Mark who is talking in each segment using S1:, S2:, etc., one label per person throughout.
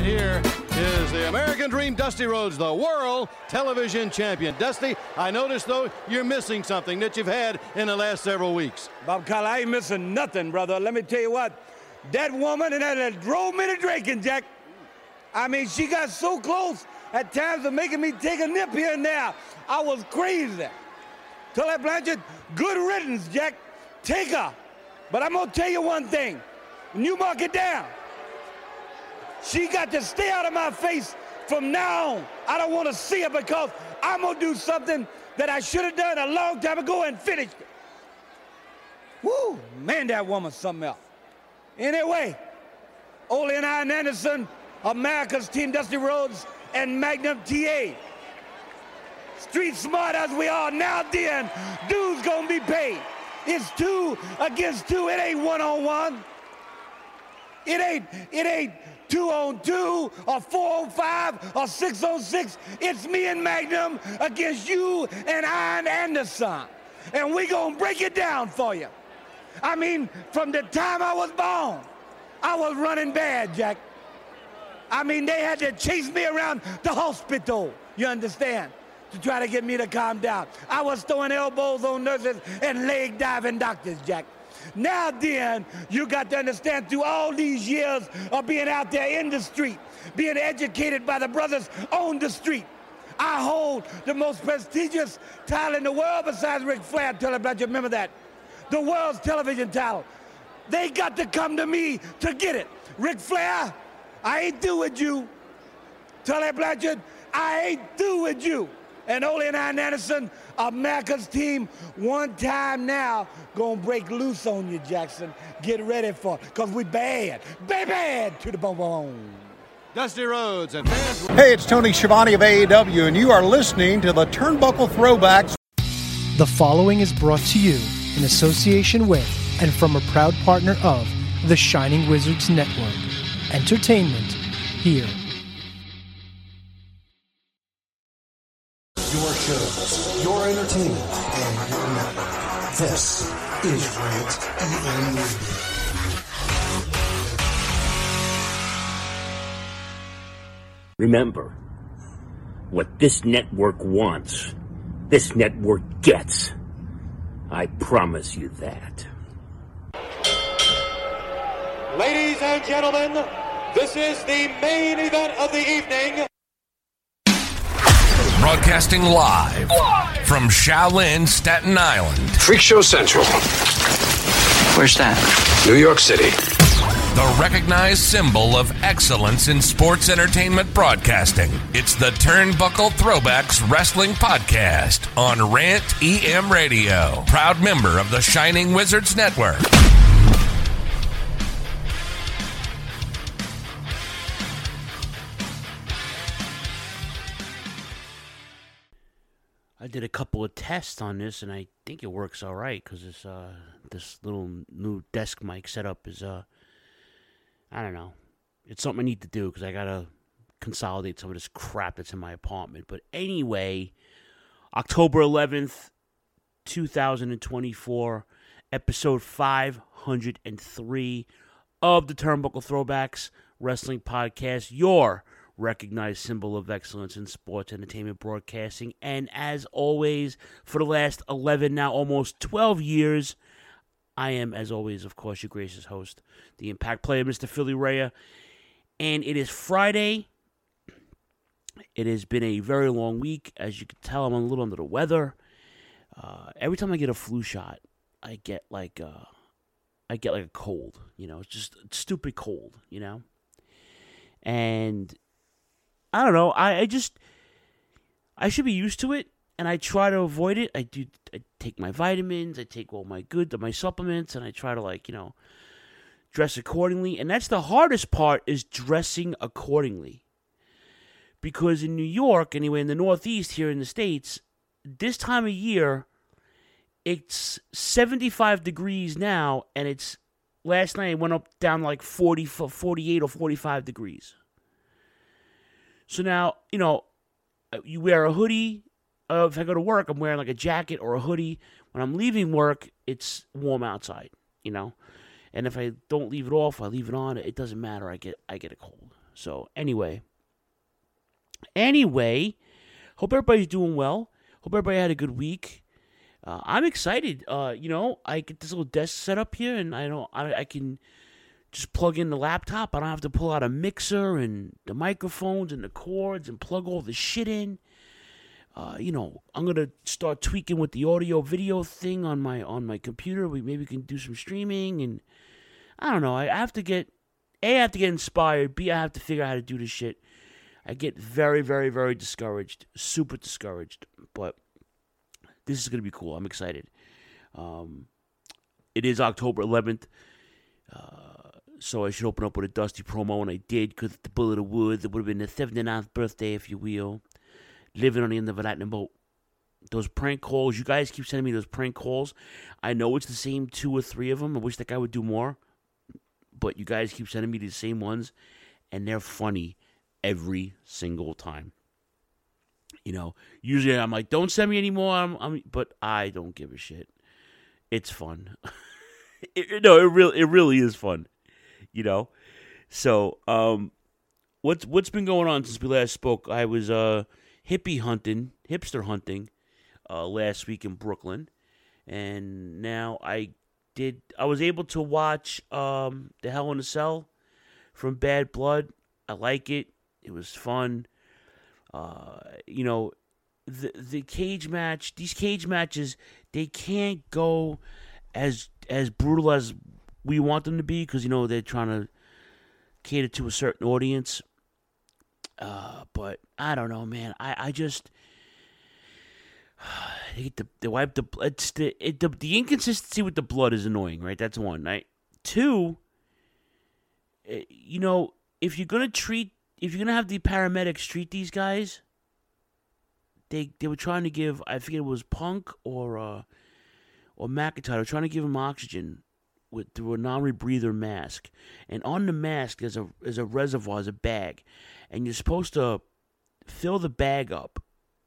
S1: here is the American Dream, Dusty Rhodes, the world television champion. Dusty, I noticed, though, you're missing something that you've had in the last several weeks.
S2: Bob Collar, I ain't missing nothing, brother. Let me tell you what. That woman and that drove me to drinking, Jack. I mean, she got so close at times of making me take a nip here and there. I was crazy. Tell that Blanchard, good riddance, Jack. Take her. But I'm going to tell you one thing. When you mark it down, she got to stay out of my face from now on. I don't want to see her because I'm going to do something that I should have done a long time ago and finished it. Woo, man, that woman's something else. Anyway, Ole and Ian Anderson, America's Team Dusty Rhodes, and Magnum TA. Street smart as we are, now then, dude's gonna be paid. It's 2 against 2, it ain't 1-on-1. It ain't 2-on-2 or 4-on-5 or 6-on-6. It's me and Magnum against you and Ian Anderson. And we gonna break it down for you. I mean, from the time I was born, I was running bad, Jack. I mean, they had to chase me around the hospital, you understand, to try to get me to calm down. I was throwing elbows on nurses and leg diving doctors, Jack. Now then, you got to understand, through all these years of being out there in the street, being educated by the brothers on the street, I hold the most prestigious title in the world besides Ric Flair. Tell them about you, remember that. The world's television title. They got to come to me to get it. Ric Flair, I ain't through with you. Tully Blanchard, I ain't through with you. And Ole and Ian Anderson, America's Team, one time now, gonna break loose on you, Jackson. Get ready for it, because we bad to the bone.
S1: Dusty Rhodes and fans.
S3: Hey, it's Tony Schiavone of AEW, and you are listening to the Turnbuckle Throwbacks.
S4: The following is brought to you in association with and from a proud partner of the Shining Wizards Network. Entertainment here.
S5: Your shows, your entertainment, and your network. This is Rant EM Radio.
S6: Remember, what this network wants, this network gets. I promise you that.
S7: Ladies and gentlemen, this is the main event of the evening.
S8: Broadcasting live from Shaolin, Staten Island.
S9: Freak Show Central.
S10: Where's that?
S9: New York City.
S8: The recognized symbol of excellence in sports entertainment broadcasting. It's the Turnbuckle Throwbacks Wrestling Podcast on Rant EM Radio. Proud member of the Shining Wizards Network.
S11: I did a couple of tests on this, and I think it works all right because this little new desk mic setup is I don't know. It's something I need to do because I got to consolidate some of this crap that's in my apartment. But anyway, October 11th, 2024, episode 503 of the Turnbuckle Throwbacks Wrestling Podcast, your recognized symbol of excellence in sports entertainment broadcasting. And as always, for the last 11, now almost 12 years, I am, as always, of course, your gracious host, the Impact Player, Mr. Philly Rhea. And it is Friday. It has been a very long week. As you can tell, I'm a little under the weather. Every time I get a flu shot, I get like a cold. You know, it's just a stupid cold, you know? And I don't know. I should be used to it. And I try to avoid it. I take my vitamins, I take all my my supplements, and I try to, dress accordingly. And that's the hardest part, is dressing accordingly. Because in New York, anyway, in the Northeast here in the States, this time of year, it's 75 degrees now, and last night it went up down like 48 or 45 degrees. So now, you wear a hoodie. If I go to work, I'm wearing like a jacket or a hoodie. When I'm leaving work, it's warm outside, And if I don't leave it off, I leave it on, it doesn't matter. I get a cold. So anyway, hope everybody's doing well. Hope everybody had a good week. I'm excited. I get this little desk set up here, and I can just plug in the laptop. I don't have to pull out a mixer and the microphones and the cords and plug all the shit in. I'm gonna start tweaking with the audio video thing on my computer. We can do some streaming, and I don't know. I have to get inspired. B, I have to figure out how to do this shit. I get very, very, very discouraged, super discouraged. But this is gonna be cool. I'm excited. It is October 11th, so I should open up with a Dusty promo, and I did because the Bullet of Woods. It would have been the 79th birthday, if you will. Living on the end of a lightning bolt. Those prank calls, you guys keep sending me those prank calls. I know it's the same 2 or 3 of them. I wish that guy would do more. But you guys keep sending me the same ones, and they're funny every single time. Usually I'm like, don't send me any more. But I don't give a shit. It's fun. It really is fun. So, what's been going on since we last spoke? I was hipster hunting last week in Brooklyn, and now I was able to watch the Hell in a Cell from Bad Blood. I like it. It was fun. The cage match, these cage matches, they can't go as brutal as we want them to be because they're trying to cater to a certain audience. But I don't know, man. I just they wipe the inconsistency with the blood is annoying, right? That's one, right? 2, if you're gonna have the paramedics treat these guys, they were trying to give, I forget it was Punk or McIntyre, trying to give him oxygen through a non-rebreather mask, and on the mask there's a reservoir, there's a bag, and you're supposed to fill the bag up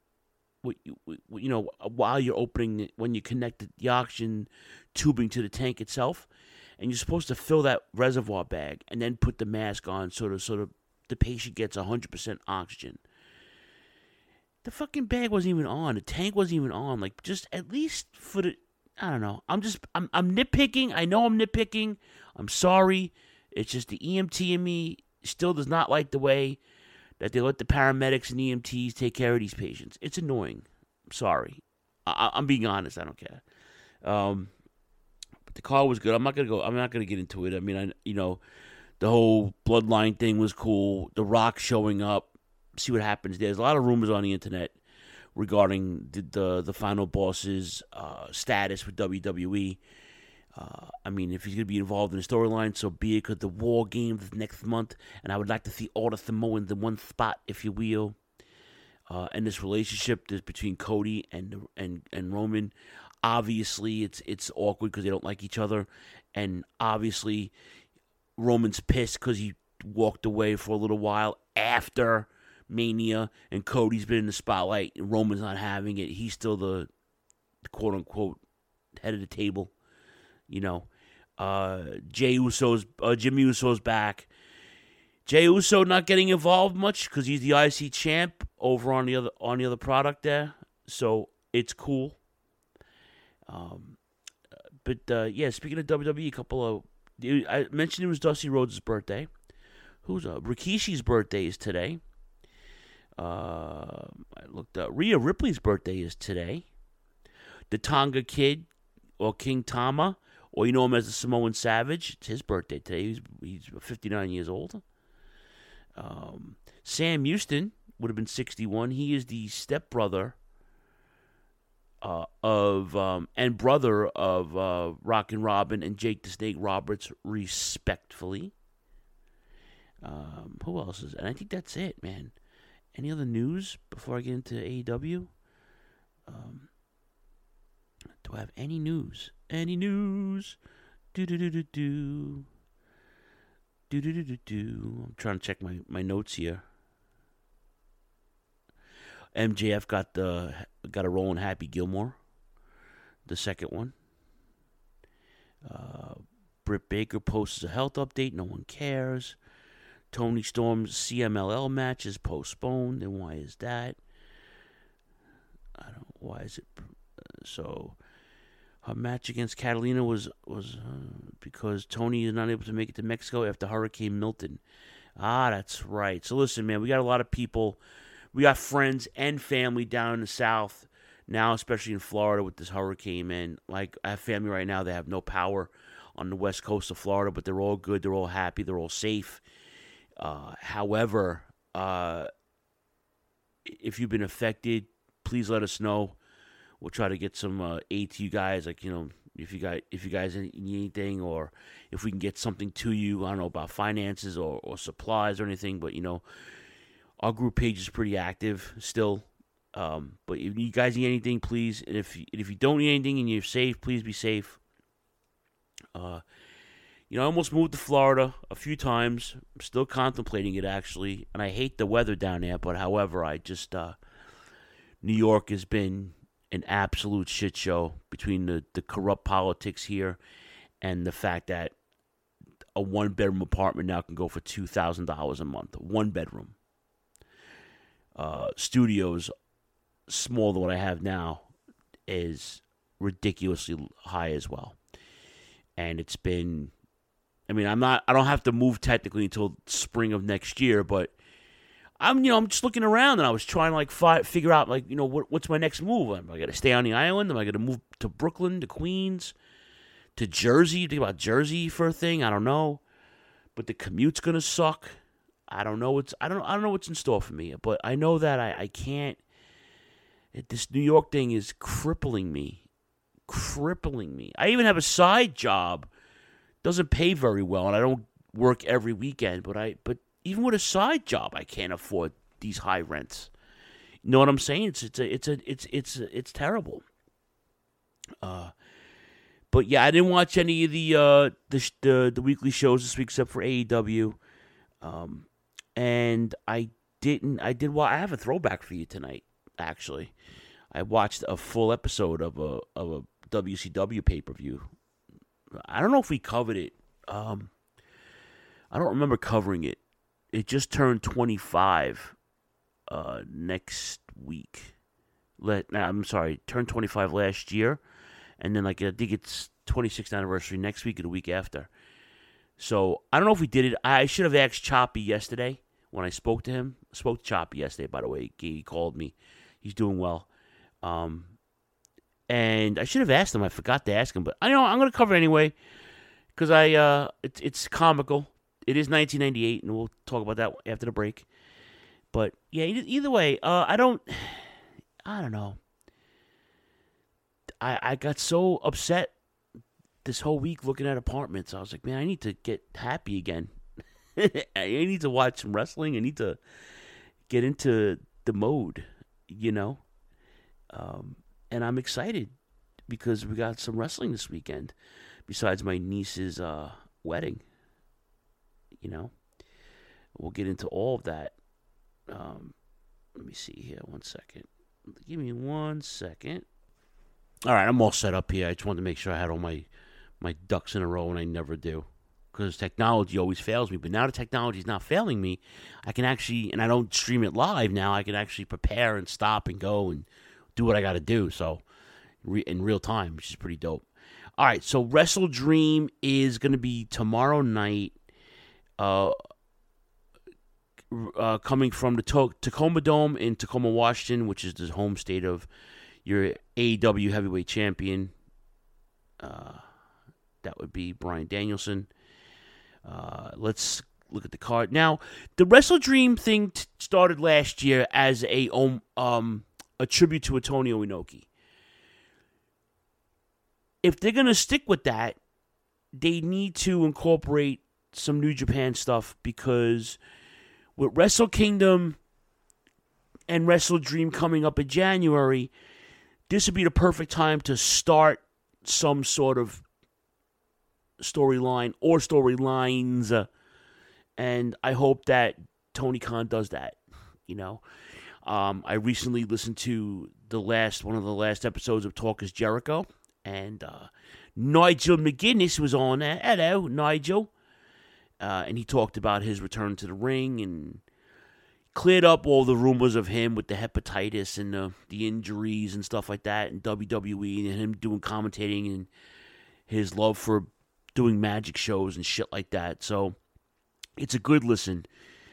S11: while you're opening it, when you connect the oxygen tubing to the tank itself, and you're supposed to fill that reservoir bag and then put the mask on so the patient gets 100% oxygen. The fucking bag wasn't even on. The tank wasn't even on. Like, just at least for the, I don't know. I'm nitpicking. I know I'm nitpicking. I'm sorry. It's just the EMT in me still does not like the way that they let the paramedics and EMTs take care of these patients. It's annoying. I'm sorry. I'm being honest. I don't care. But the call was good. I'm not gonna get into it. I mean, the whole bloodline thing was cool. The Rock showing up. See what happens. There's a lot of rumors on the internet regarding the final boss's status with WWE. If he's going to be involved in the storyline, so be it, because the War Games next month, and I would like to see all the Samoans in one spot, if you will. And this relationship between Cody and Roman, obviously it's awkward because they don't like each other, and obviously Roman's pissed because he walked away for a little while after Mania, and Cody's been in the spotlight, and Roman's not having it. He's still the quote-unquote head of the table. Jimmy Uso's back. Jey Uso not getting involved much because he's the IC champ over on the other product there, so it's cool. But speaking of WWE, I mentioned it was Dusty Rhodes' birthday. Rikishi's birthday is today. I looked up. Rhea Ripley's birthday is today. The Tonga Kid, or King Tama, or you know him as the Samoan Savage, it's his birthday today. He's 59 years old. Sam Houston would have been 61. He is the stepbrother and brother of Rockin' Robin and Jake the Snake Roberts, respectfully. Who else is? And I think that's it, man. Any other news before I get into AEW? Do I have any news? Any news? Do. I'm trying to check my notes here. MJF got a role in Happy Gilmore, the second one. Britt Baker posts a health update. No one cares. Toni Storm's CMLL match is postponed, and why is that? I don't know. Why is it? So her match against Catalina was because Toni is not able to make it to Mexico after Hurricane Milton. Ah, that's right. So listen, man, we got a lot of people. We got friends and family down in the South now, especially in Florida with this hurricane, man. Like, I have family right now that have no power on the west coast of Florida, but they're all good. They're all happy. They're all safe. However, if you've been affected, please let us know. We'll try to get some aid to you guys. Like, you know, if you guys need anything, or if we can get something to you, I don't know about finances or supplies or anything. But you know, our group page is pretty active still. But if you guys need anything, please. And if you don't need anything and you're safe, please be safe. You know, I almost moved to Florida a few times. I'm still contemplating it, actually. And I hate the weather down there. But however, I just New York has been an absolute shit show between the corrupt politics here and the fact that a one-bedroom apartment now can go for $2,000 a month. One bedroom. Studios smaller than what I have now is ridiculously high as well. And it's been, I mean, I don't have to move technically until spring of next year, but I'm just looking around, and I was trying to figure out what's my next move. Am I going to stay on the island? Am I going to move to Brooklyn, to Queens, to Jersey? Think about Jersey for a thing. I don't know, but the commute's going to suck. I don't know. I don't know what's in store for me, but I know that I can't. This New York thing is crippling me. I even have a side job. Doesn't pay very well, and I don't work every weekend. But even with a side job, I can't afford these high rents. You know what I'm saying? It's terrible. But yeah, I didn't watch any of the weekly shows this week except for AEW. And I have a throwback for you tonight, actually. I watched a full episode of a WCW pay-per-view. I don't know if we covered it. I don't remember covering it. It just turned 25 next week. Turned 25 last year. And then I think it's 26th anniversary next week or the week after. So, I don't know if we did it. I should have asked Choppy yesterday when I spoke to him. I spoke to Choppy yesterday, by the way. He called me. He's doing well. And I should have asked him. I forgot to ask him. But I'm going to cover it anyway because it's comical. It is 1998, and we'll talk about that after the break. But, yeah, either way, I don't know. I got so upset this whole week looking at apartments. I was like, man, I need to get happy again. I need to watch some wrestling. I need to get into the mode, you know. And I'm excited because we got some wrestling this weekend besides my niece's wedding. You know, we'll get into all of that. Let me see here. 1 second. Give me 1 second. All right, I'm all set up here. I just wanted to make sure I had all my ducks in a row, and I never do. Because technology always fails me. But now the technology is not failing me. I can actually, and I don't stream it live now, I can actually prepare and stop and go and do what I got to do. So, in real time, which is pretty dope. All right, so Wrestle Dream is going to be tomorrow night. Coming from the Tacoma Dome in Tacoma, Washington, which is the home state of your AEW heavyweight champion. That would be Bryan Danielson. Let's look at the card. Now, the Wrestle Dream thing started last year as a tribute to Antonio Inoki. If they're going to stick with that, they need to incorporate some New Japan stuff because with Wrestle Kingdom and Wrestle Dream coming up in January, this would be the perfect time to start some sort of storyline or storylines, and I hope that Tony Khan does that. You know, I recently listened to one of the last episodes of Talk is Jericho, and Nigel McGuinness was on there. Hello, Nigel. and he talked about his return to the ring and cleared up all the rumors of him with the hepatitis and the injuries and stuff like that in WWE and him doing commentating and his love for doing magic shows and shit like that. So it's a good listen.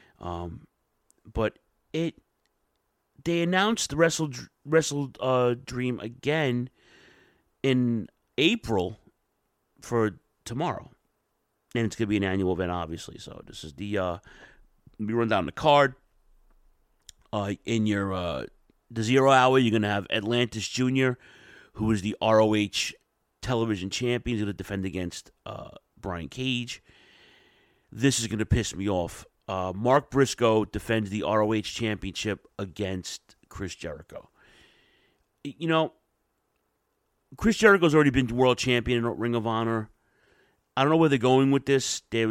S11: But they announced the Wrestle Dream again in April for tomorrow. And it's going to be an annual event, obviously. So this is we run down the card. In your the 0 hour, you're going to have Atlantis Jr., who is the ROH television champion. He's going to defend against Brian Cage. This is going to piss me off. Mark Briscoe defends the ROH championship against Chris Jericho. You know, Chris Jericho's already been world champion in Ring of Honor. I don't know where they're going with this. Their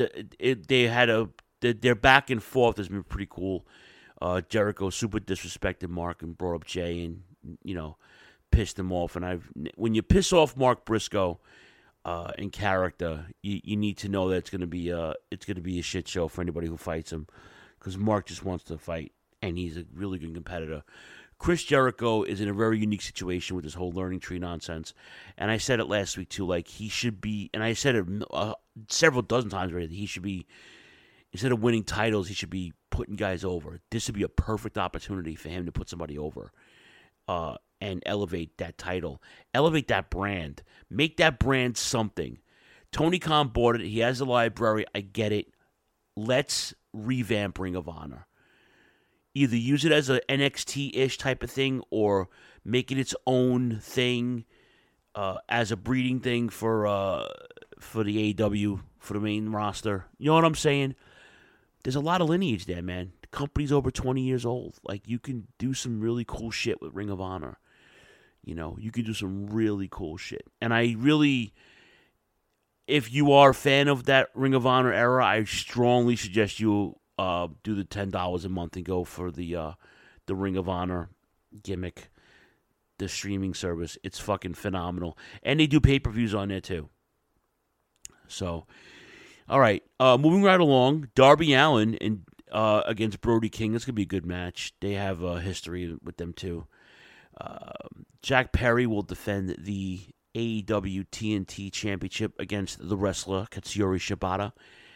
S11: back and forth has been pretty cool. Jericho super disrespected Mark and brought up Jay and, you know, pissed him off. And when you piss off Mark Briscoe in character, you need to know that it's gonna be a shit show for anybody who fights him, because Mark just wants to fight and he's a really good competitor. Chris Jericho is in a very unique situation with this whole learning tree nonsense, and I said it last week too. Like, he should be, and I said it several dozen times already, that he should be, instead of winning titles, he should be putting guys over. This would be a perfect opportunity for him to put somebody over and elevate that title, elevate that brand, make that brand something. Tony Khan bought it. He has a library. I get it. Let's revamp Ring of Honor. Either use it as an NXT-ish type of thing or make it its own thing as a breeding thing for the AEW, for the main roster. You know what I'm saying? There's a lot of lineage there, man. The company's over 20 years old. Like, you can do some really cool shit with Ring of Honor. You know, you can do some really cool shit. And I really, if you are a fan of that Ring of Honor era, I strongly suggest you do the $10 a month and go for the Ring of Honor gimmick, the streaming service. It's fucking phenomenal. And they do pay-per-views on there, too. So, all right. Moving right along, Darby Allin against Brody King. This could be a good match. They have a history with them, too. Jack Perry will defend the AEW TNT Championship against the wrestler Katsuyori Shibata.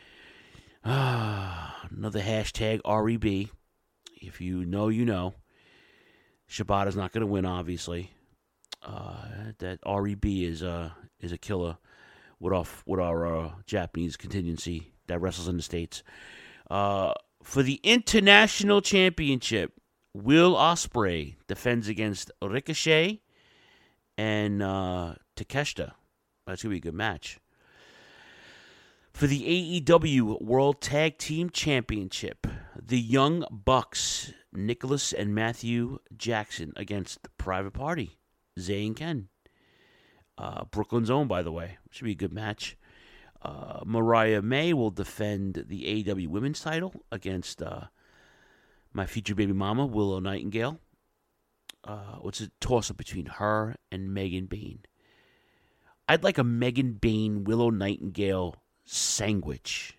S11: Another hashtag REB. If you know, you know. Shibata's not going to win, obviously. That REB is a killer with our Japanese contingency that wrestles in the States. For the International Championship, Will Ospreay defends against Ricochet and Takeshita. That's going to be a good match. For the AEW World Tag Team Championship, the Young Bucks, Nicholas and Matthew Jackson against the Private Party, Zay and Ken. Brooklyn's own, by the way. Should be a good match. Mariah May will defend the AEW Women's title against my future baby mama, Willow Nightingale. It's a toss-up between her and Megan Bayne. I'd like a Megan Bayne, Willow Nightingale sandwich.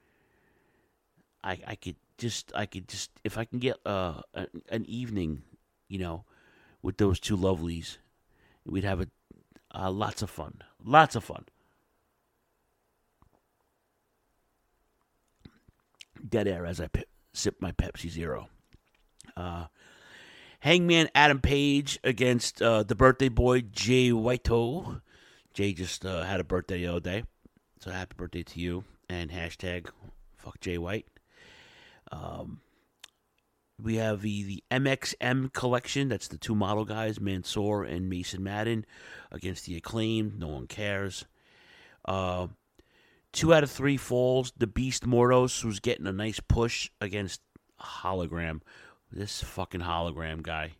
S11: I could just, if I can get an evening, you know, with those two lovelies, we'd have lots of fun. Lots of fun. Dead air as I sip my Pepsi Zero. Hangman Adam Page against the birthday boy Jay White. Jay just had a birthday the other day, so happy birthday to you, and hashtag fuck Jay White. We have the MXM collection. That's the two model guys, Mansoor and Mason Madden, against the Acclaimed. No one cares. 2 out of 3 falls. The Beast Mortos, who's getting a nice push against Hologram. This fucking Hologram guy.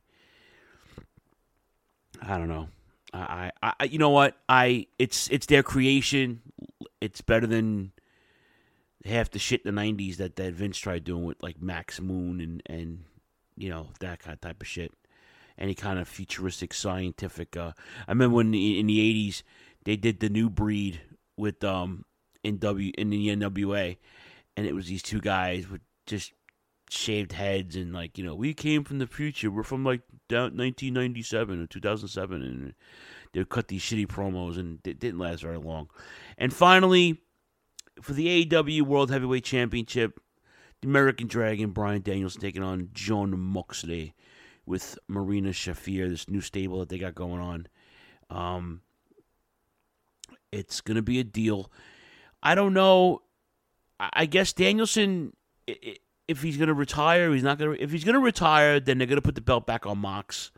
S11: I don't know. I you know what? It's their creation. It's better than half the shit in the 90s that Vince tried doing with like Max Moon and you know, that kind of type of shit. Any kind of futuristic scientific. I remember when in the 80s they did the New Breed with in the NWA, and it was these two guys with just shaved heads and like, you know, we came from the future. We're from like 1997 or 2007, and they would cut these shitty promos, and it didn't last very long. And finally, for the AEW World Heavyweight Championship, the American Dragon, Bryan Danielson, taking on Jon Moxley with Marina Shafir, this new stable that they got going on. It's going to be a deal. I don't know. I guess Danielson, if he's going to retire, he's not going to. If he's going to retire, then they're going to put the belt back on Mox,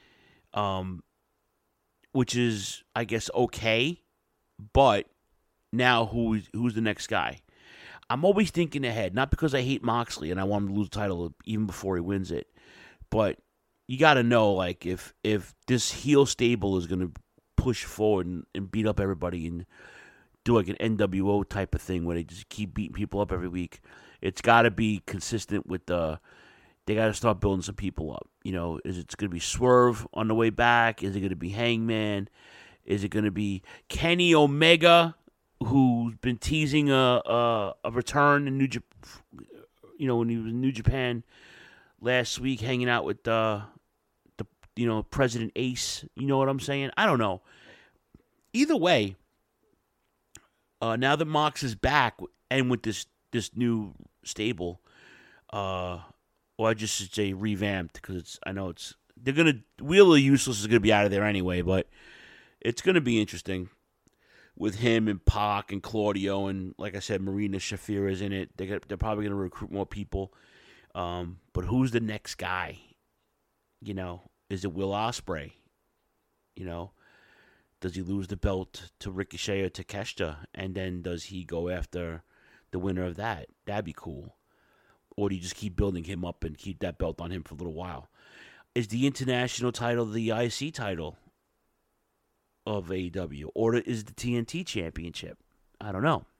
S11: which is, I guess, okay. But now, who's the next guy? I'm always thinking ahead, not because I hate Moxley and I want him to lose the title even before he wins it, but you got to know, like, if this heel stable is going to push forward and beat up everybody and do like an NWO type of thing where they just keep beating people up every week, it's got to be consistent with they got to start building some people up. You know, is it going to be Swerve on the way back? Is it going to be Hangman? Is it going to be Kenny Omega, who's been teasing a return in New Japan? You know, when he was in New Japan last week, hanging out with the President Ace. You know what I'm saying? I don't know. Either way, now that Mox is back and with this new stable, or I just should say revamped, because they're gonna Wheeler Useless is gonna be out of there anyway, but it's gonna be interesting with him and Pac and Claudio, and like I said, Marina Shafir is in it. They're probably gonna recruit more people. But who's the next guy? You know, is it Will Ospreay? You know, does he lose the belt to Ricochet or Takeshita, and then does he go after the winner of that? That'd be cool. Or do you just keep building him up and keep that belt on him for a little while? Is the international title the IC title of AEW, or is the TNT championship? I don't know.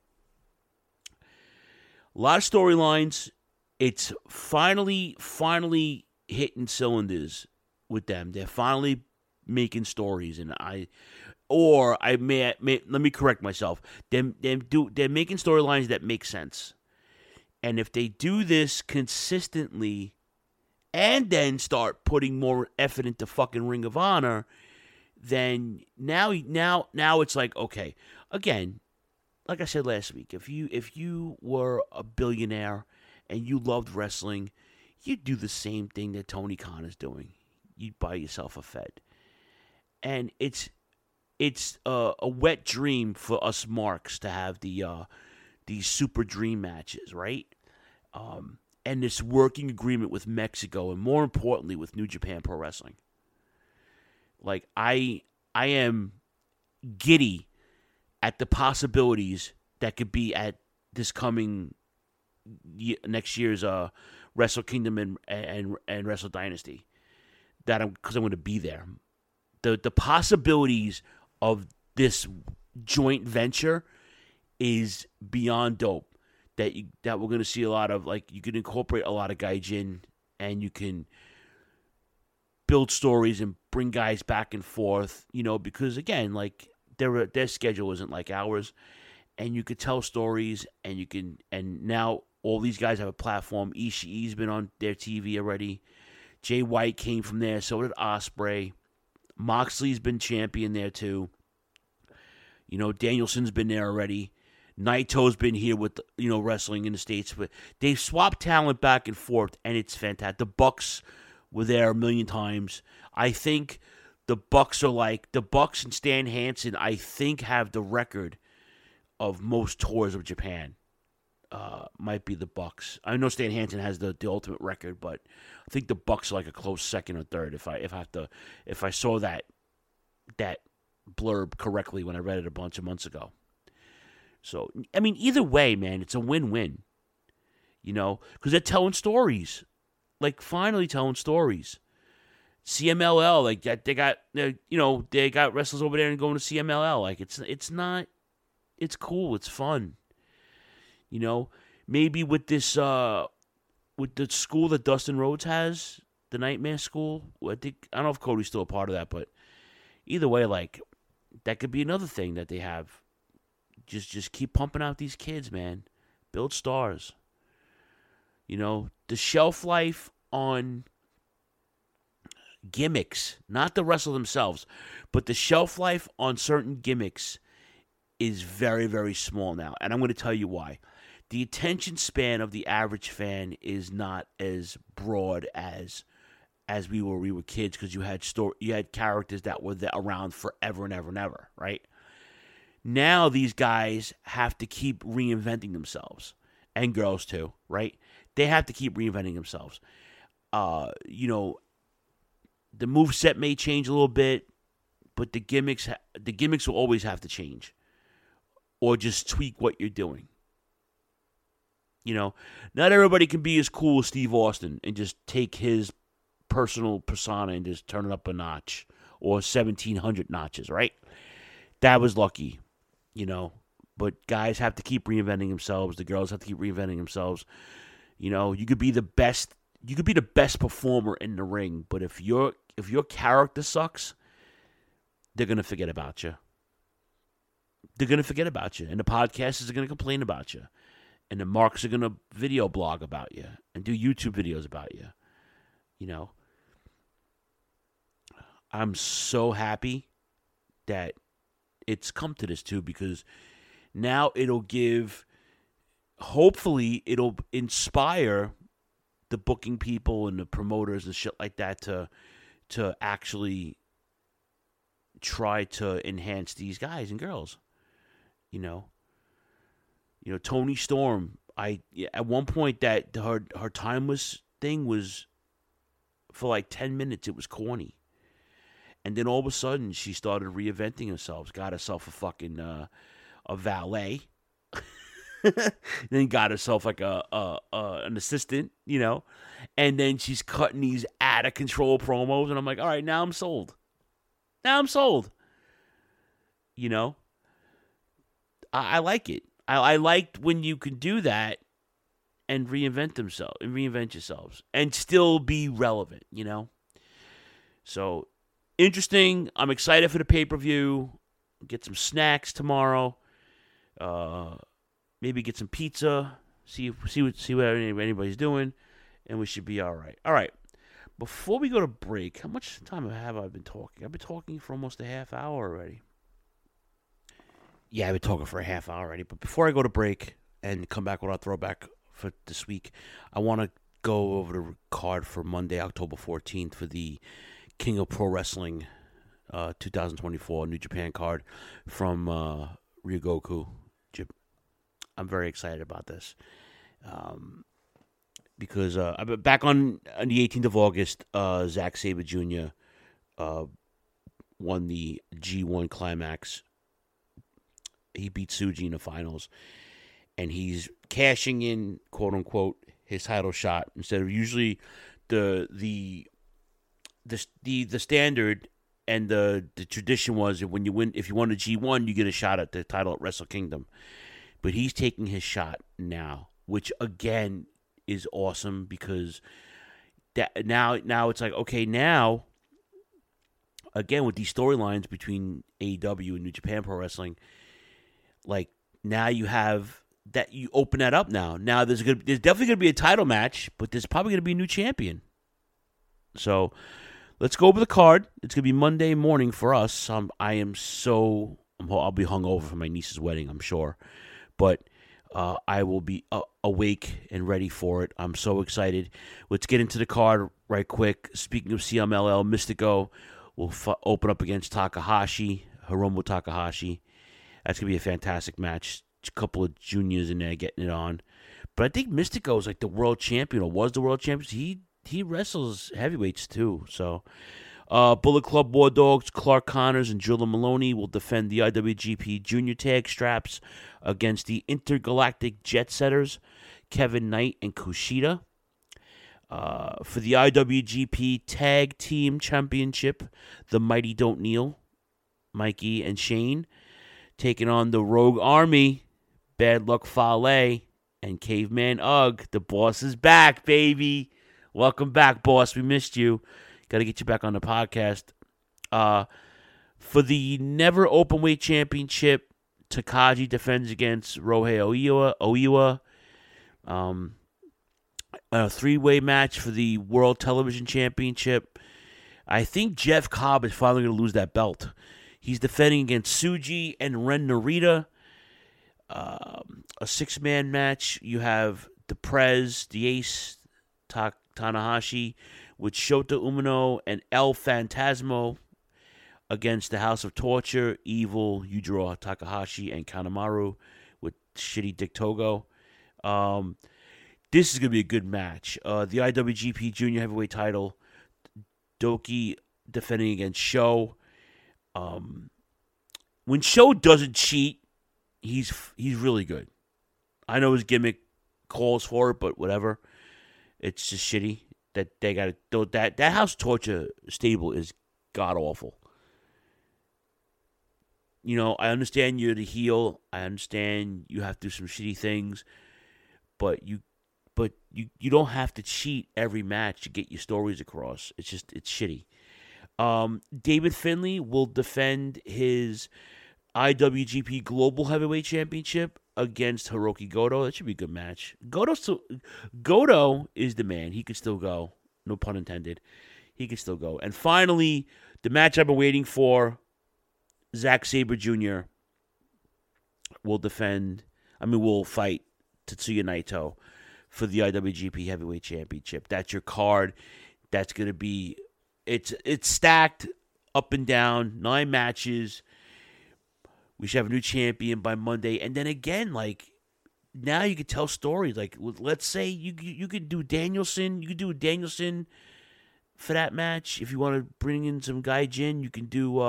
S11: A lot of storylines. It's finally hitting cylinders with them. They're finally making stories, and let me correct myself. They're making storylines that make sense. And if they do this consistently and then start putting more effort into fucking Ring of Honor, then now it's like, okay, again, like I said last week, if you were a billionaire and you loved wrestling, you'd do the same thing that Tony Khan is doing. You'd buy yourself a Fed. And it's a wet dream for us marks to have these super dream matches, right? And this working agreement with Mexico, and more importantly with New Japan Pro Wrestling. Like, I am giddy at the possibilities that could be at this coming next year's Wrestle Kingdom and Wrestle Dynasty. Because I'm going to be there. The possibilities of this joint venture is beyond dope. That we're going to see a lot of, like, you can incorporate a lot of gaijin, and you can build stories and bring guys back and forth, you know, because again, like, their schedule isn't like ours, and you could tell stories, and now all these guys have a platform. Ishii's been on their TV already. Jay White came from there, so did Ospreay. Moxley's been champion there too. You know, Danielson's been there already. Naito's been here with, you know, wrestling in the States, but they've swapped talent back and forth, and it's fantastic. The Bucks were there a million times. I think the Bucks and Stan Hansen, I think, have the record of most tours of Japan. Might be the Bucks. I know Stan Hansen has the ultimate record, but I think the Bucks are like a close second or third. If I saw that blurb correctly when I read it a bunch of months ago. So, I mean, either way, man, it's a win-win. You know, because they're telling stories. Like, finally telling stories. CMLL, like, they got wrestlers over there and going to CMLL. Like, it's cool, it's fun. You know, maybe with this, with the school that Dustin Rhodes has, the Nightmare School, I don't know if Cody's still a part of that, but either way, like, that could be another thing that they have just keep pumping out these kids, man. Build stars. The shelf life on gimmicks, not the wrestler themselves, but the shelf life on certain gimmicks is very, very small now. And I'm going to tell you why. The attention span of the average fan is not as broad as we were kids, because you had characters that were around forever and ever and ever, right? Now these guys have to keep reinventing themselves, and girls too, right? They have to keep reinventing themselves. The moveset may change a little bit, but the gimmicks will always have to change, or just tweak what you're doing. Not everybody can be as cool as Steve Austin and just take his personal persona and just turn it up a notch, or 1,700 notches, right? That was lucky, But guys have to keep reinventing themselves. The girls have to keep reinventing themselves. You could be the best. You could be the best performer in the ring, but if your character sucks, they're gonna forget about you. They're gonna forget about you, and the podcasters are gonna complain about you, and the marks are gonna video blog about you and do YouTube videos about you. I'm so happy that it's come to this too, because now hopefully it'll inspire the booking people and the promoters and shit like that to actually try to enhance these guys and girls. Toni Storm, at one point that her timeless thing was for like 10 minutes, it was corny. And then all of a sudden, she started reinventing herself. Got herself a fucking a valet. Then got herself like an assistant, And then she's cutting these out of control promos, and I'm like, all right, now I'm sold. I like it. I liked when you can do that and reinvent yourselves and still be relevant, So interesting. I'm excited for the pay-per-view. Get some snacks tomorrow. Maybe get some pizza. See what anybody's doing, and we should be all right. All right. Before we go to break, how much time have I been talking? I've been talking for almost a half hour already. Yeah, I've been talking for a half hour already. But before I go to break and come back with our throwback for this week, I want to go over the card for Monday, October 14th for the King of Pro Wrestling 2024 New Japan card from Ryogoku. I'm very excited about this because back on the 18th of August, Zack Sabre Jr. Won the G1 Climax. He beat Tsuji in the finals, and he's cashing in, quote unquote, his title shot instead of usually the standard and the tradition was that when you win, if you won a G1, you get a shot at the title at Wrestle Kingdom. But he's taking his shot now, which again is awesome because that now it's like, okay, now again with these storylines between AEW and New Japan Pro Wrestling, like now you have that, you open that up now. Now there's definitely gonna be a title match, but there's probably gonna be a new champion. So let's go over the card. It's gonna be Monday morning for us. I'll be hungover for my niece's wedding, I'm sure. But I will be awake and ready for it. I'm so excited. Let's get into the card right quick. Speaking of CMLL, Mystico will open up against Takahashi, Hiromu Takahashi. That's going to be a fantastic match. A couple of juniors in there getting it on. But I think Mystico is like the world champion, or was the world champion. He wrestles heavyweights too. So Bullet Club War Dogs, Clark Connors, and Drilla Maloney will defend the IWGP Junior Tag straps against the Intergalactic Jet Setters, Kevin Knight and Kushida. For the IWGP Tag Team Championship, the Mighty Don't Kneel, Mikey and Shane, taking on the Rogue Army, Bad Luck Fale, and Caveman Ugg. The boss is back, baby. Welcome back, boss. We missed you. Got to get you back on the podcast. For the Never Openweight Championship, Takagi defends against Ryohei Oiwa. A three-way match for the World Television Championship. I think Jeff Cobb is finally going to lose that belt. He's defending against Tsuji and Ren Narita. A six-man match. You have the Prez, the Ace, Tanahashi, with Shota Umino and El Phantasmo against the House of Torture, Evil, Yujiro Takahashi, and Kanemaru with shitty Dick Togo. This is going to be a good match. The IWGP Junior Heavyweight title, Doki defending against Sho. When Sho doesn't cheat, he's really good. I know his gimmick calls for it, but whatever. It's just shitty that they got to. That House of Torture stable is god awful. You know, I understand you're the heel. I understand you have to do some shitty things, but you don't have to cheat every match to get your stories across. It's shitty. David Finlay will defend his IWGP Global Heavyweight Championship against Hiroki Goto. That should be a good match. Goto is the man. He could still go. No pun intended. He could still go. And finally, the match I've been waiting for, Zack Sabre Jr. will fight Tetsuya Naito for the IWGP Heavyweight Championship. That's your card. That's going to be... It's stacked up and down. 9 matches. We should have a new champion by Monday. And then again, like, now you could tell stories. Like, let's say you could do Danielson. You could do a Danielson for that match. If you want to bring in some Gaijin, you can do...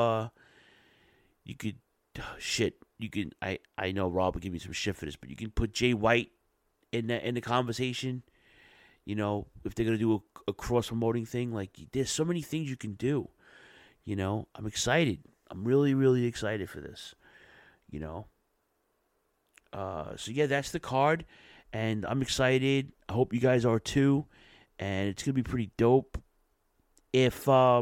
S11: I know Rob will give me some shit for this, but you can put Jay White in the conversation. You know, if they're gonna do a cross promoting thing, like, there's so many things you can do. You know, I'm excited. I'm really, really excited for this. You know. So yeah, that's the card, and I'm excited. I hope you guys are too, and it's gonna be pretty dope. If I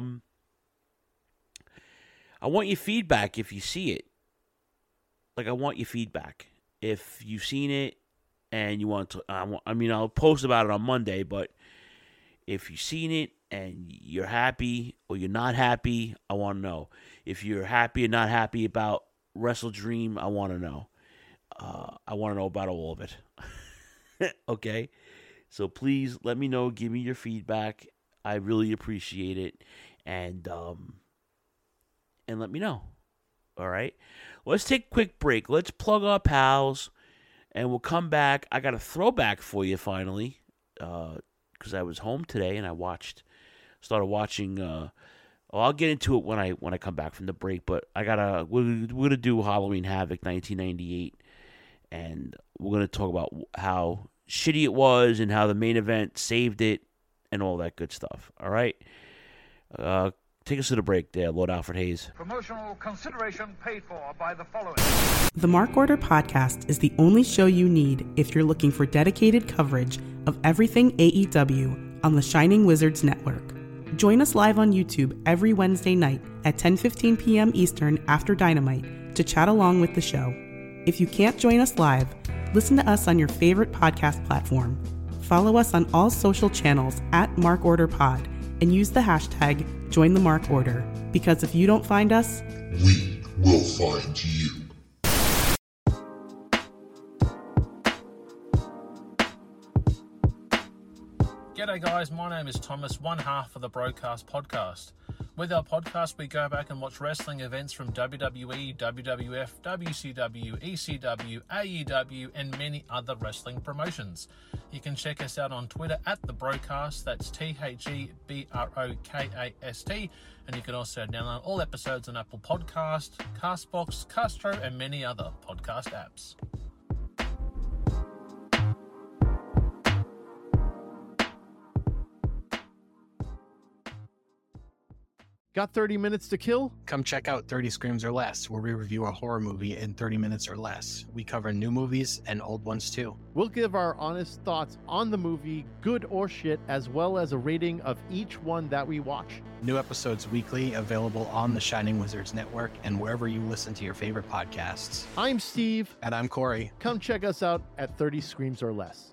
S11: want your feedback if you see it. Like, I want your feedback. If you've seen it and you want to... I'll post about it on Monday, but if you've seen it and you're happy or you're not happy, I want to know. If you're happy or not happy about Wrestle Dream, I want to know. I want to know about all of it. Okay? So please let me know. Give me your feedback. I really appreciate it. And let me know. All right? Let's take a quick break. Let's plug our pals, and we'll come back. I got a throwback for you finally, because I was home today and I started watching. I'll get into it when I come back from the break. But we're gonna do Halloween Havoc 1998, and we're gonna talk about how shitty it was and how the main event saved it and all that good stuff. All right. Take us to the break there, Lord Alfred Hayes.
S12: Promotional consideration paid for by the following.
S13: The Mark Order Podcast is the only show you need if you're looking for dedicated coverage of everything AEW on the Shining Wizards Network. Join us live on YouTube every Wednesday night at 10:15 p.m. Eastern after Dynamite to chat along with the show. If you can't join us live, listen to us on your favorite podcast platform. Follow us on all social channels at MarkOrderPod and use the hashtag #JoinTheMarkOrder, because if you don't find us,
S14: we will find you.
S15: G'day guys, my name is Thomas, one half of the Broadcast Podcast. With our podcast, we go back and watch wrestling events from WWE, WWF, WCW, ECW, AEW, and many other wrestling promotions. You can check us out on Twitter at The Broadcast, that's TheBrokast, and you can also download all episodes on Apple Podcast, Castbox, Castro, and many other podcast apps.
S16: Got 30 minutes to kill?
S17: Come check out 30 Screams or Less, where we review a horror movie in 30 minutes or less. We cover new movies and old ones too.
S16: We'll give our honest thoughts on the movie, good or shit, as well as a rating of each one that we watch.
S17: New episodes weekly, available on the Shining Wizards Network and wherever you listen to your favorite podcasts.
S16: I'm Steve.
S17: And I'm Corey.
S16: Come check us out at 30 Screams or Less.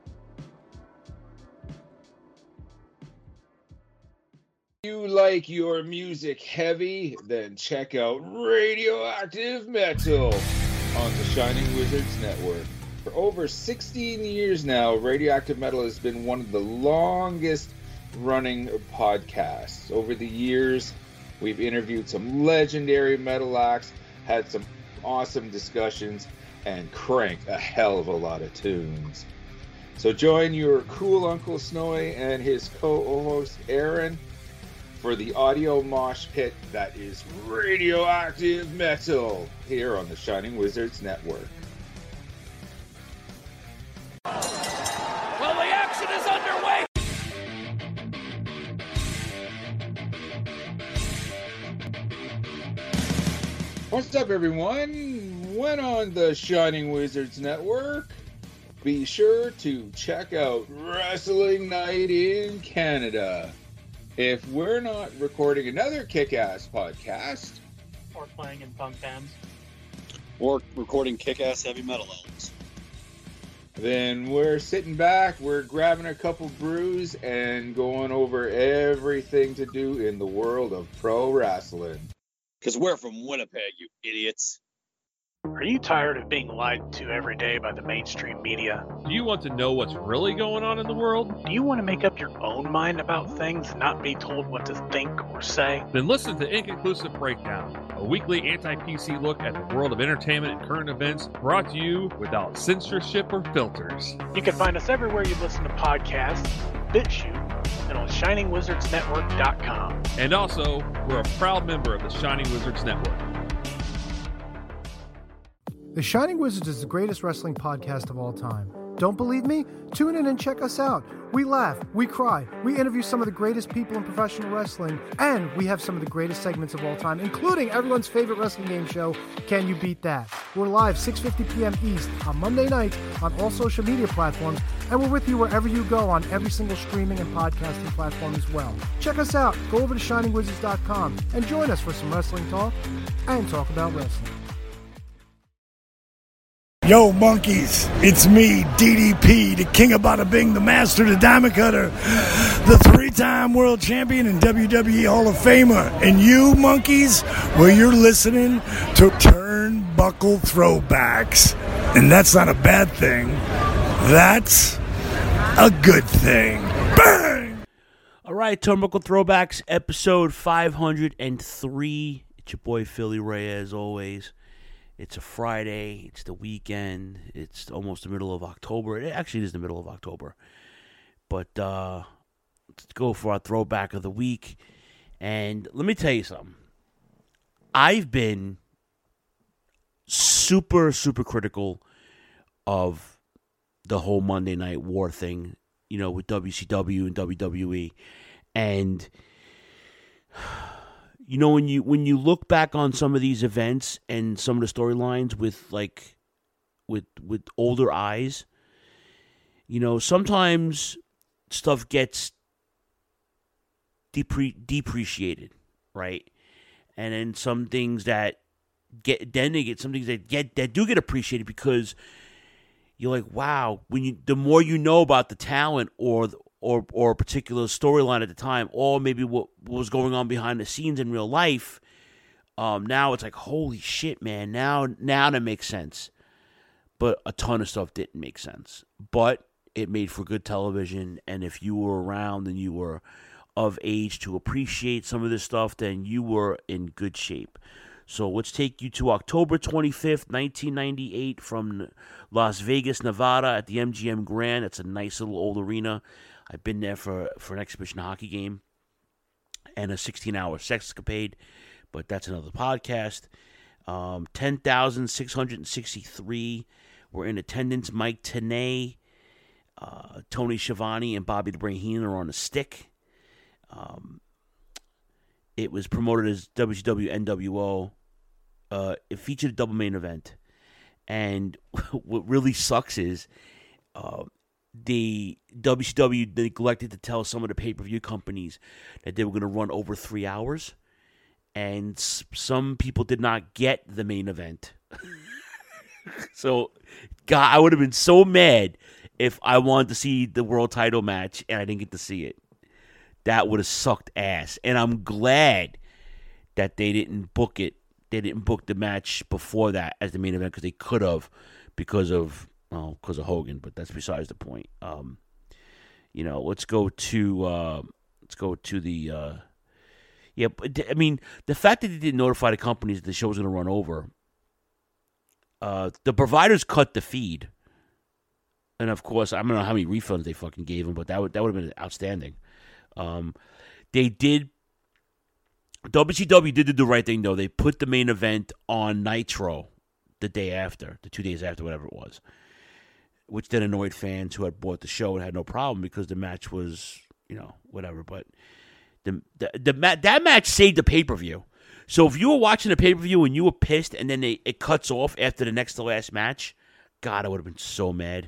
S18: You like your music heavy? Then check out Radioactive Metal on the Shining Wizards Network. For over 16 years now, Radioactive Metal has been one of the longest running podcasts. Over the years, we've interviewed some legendary metal acts, had some awesome discussions, and cranked a hell of a lot of tunes. So join your cool Uncle Snowy and his co-host Aaron for the audio mosh pit that is Radioactive Metal here on the Shining Wizards Network.
S19: Well, the action is underway!
S18: What's up, everyone? When on the Shining Wizards Network, be sure to check out Wrestling Night in Canada. If we're not recording another kick-ass podcast,
S20: or playing in punk bands,
S21: or recording kick-ass heavy metal albums,
S18: then we're sitting back, we're grabbing a couple brews, and going over everything to do in the world of pro wrestling.
S21: Because we're from Winnipeg, you idiots.
S20: Are you tired of being lied to every day by the mainstream media?
S22: Do you want to know what's really going on in the world?
S20: Do you want to make up your own mind about things and not be told what to think or say?
S22: Then listen to Inconclusive Breakdown, a weekly anti-PC look at the world of entertainment and current events, brought to you without censorship or filters.
S20: You can find us everywhere you listen to podcasts, BitChute, and on ShiningWizardsNetwork.com.
S22: And also, we're a proud member of the Shining Wizards Network.
S4: The Shining Wizards is the greatest wrestling podcast of all time. Don't believe me? Tune in and check us out. We laugh, we cry, we interview some of the greatest people in professional wrestling, and we have some of the greatest segments of all time, including everyone's favorite wrestling game show, Can You Beat That? We're live 6:50 p.m. East on Monday nights on all social media platforms, and we're with you wherever you go on every single streaming and podcasting platform as well. Check us out. Go over to ShiningWizards.com and join us for some wrestling talk and talk about wrestling.
S23: Yo, monkeys, it's me, DDP, the king of Bada Bing, the master, the diamond cutter, the three-time world champion and WWE Hall of Famer. And you, monkeys, well, you're listening to Turnbuckle Throwbacks. And that's not a bad thing. That's a good thing. Bang!
S11: All right, Turnbuckle Throwbacks, episode 503. It's your boy, Philly Ray, as always. It's a Friday. It's the weekend. It's almost the middle of October. It actually is the middle of October. But let's go for our throwback of the week. And let me tell you something. I've been super, super critical of the whole Monday Night War thing, you know, with WCW and WWE. And you know, when you look back on some of these events and some of the storylines with older eyes, you know, sometimes stuff gets depreciated, right? And then some things that do get appreciated because you're like, wow, the more you know about the talent or a particular storyline at the time, or maybe what was going on behind the scenes in real life, now it's like, holy shit, man, now that makes sense. But a ton of stuff didn't make sense. But it made for good television, and if you were around and you were of age to appreciate some of this stuff, then you were in good shape. So let's take you to October 25th, 1998 from Las Vegas, Nevada at the MGM Grand. It's a nice little old arena. I've been there for an exhibition hockey game and a 16-hour sexcapade, but that's another podcast. 10,663 were in attendance. Mike Tenay, Tony Schiavone, and Bobby the Brain Heenan are on a stick. It was promoted as WCW NWO. It featured a double main event. And what really sucks is the WCW neglected to tell some of the pay-per-view companies that they were going to run over 3 hours. And some people did not get the main event. So, God, I would have been so mad if I wanted to see the world title match and I didn't get to see it. That would have sucked ass. And I'm glad that they didn't book it. They didn't book the match before that as the main event because they could have because of Hogan. But that's besides the point. Let's go to the. Yeah, but I mean, the fact that they didn't notify the companies that the show was going to run over. The providers cut the feed, and of course, I don't know how many refunds they fucking gave them, but that would have been outstanding. WCW did do the right thing though. They put the main event on Nitro the 2 days after, whatever it was, which then annoyed fans who had bought the show and had no problem because the match was, whatever. But that match saved the pay-per-view. So if you were watching the pay-per-view and you were pissed and then it cuts off after the next to last match, God, I would have been so mad.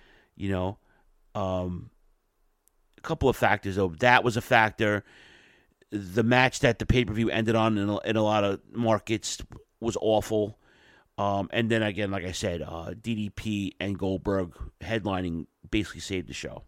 S11: A couple of factors, though. That was a factor. The match that the pay-per-view ended on in a lot of markets was awful. And then, again, like I said, DDP and Goldberg headlining basically saved the show.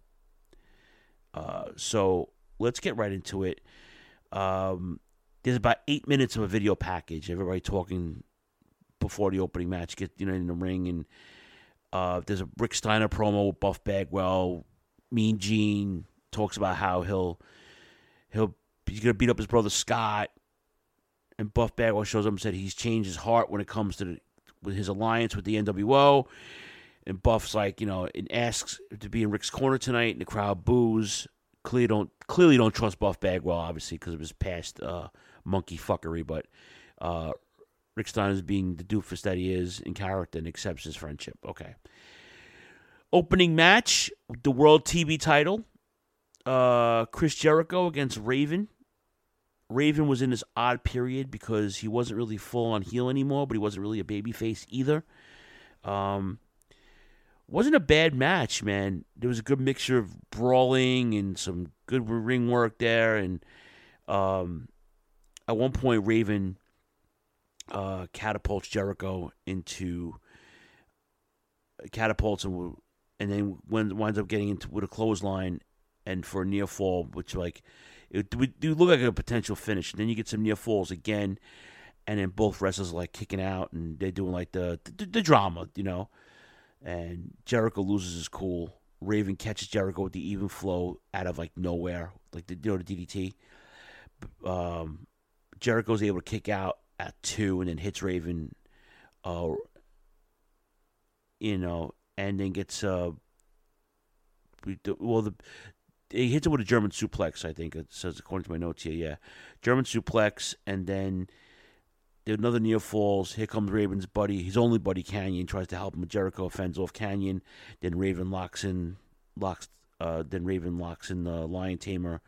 S11: So let's get right into it. There's about 8 minutes of a video package. Everybody talking before the opening match, get in the ring, and there's a Rick Steiner promo with Buff Bagwell. Mean Gene talks about how he's gonna beat up his brother Scott, and Buff Bagwell shows up and said he's changed his heart when it comes to with his alliance with the NWO. And Buff's like, and asks to be in Rick's corner tonight, and the crowd boos. Clearly don't trust Buff Bagwell, obviously, because of his past monkey fuckery. But Rick Steiner's being the doofus that he is in character and accepts his friendship. Okay. Opening match, the World TV title. Chris Jericho against Raven. Raven was in this odd period because he wasn't really full-on heel anymore, but he wasn't really a babyface either. Wasn't a bad match, man. There was a good mixture of brawling and some good ring work there. And at one point, Raven catapults Jericho and then winds up getting into with a clothesline and for a near fall, which it would look like a potential finish. And then you get some near falls again, and then both wrestlers are kicking out and they're doing the drama, And Jericho loses his cool. Raven catches Jericho with the even flow out of nowhere, the DDT. Jericho's able to kick out at 2 and then hits Raven, and then gets he hits him with a German suplex. I think it says according to my notes here. Yeah, German suplex, and then another near falls. Here comes Raven's buddy, his only buddy, Kanyon, tries to help him. Jericho fends off Kanyon. Then Raven locks in the Lion Tamer.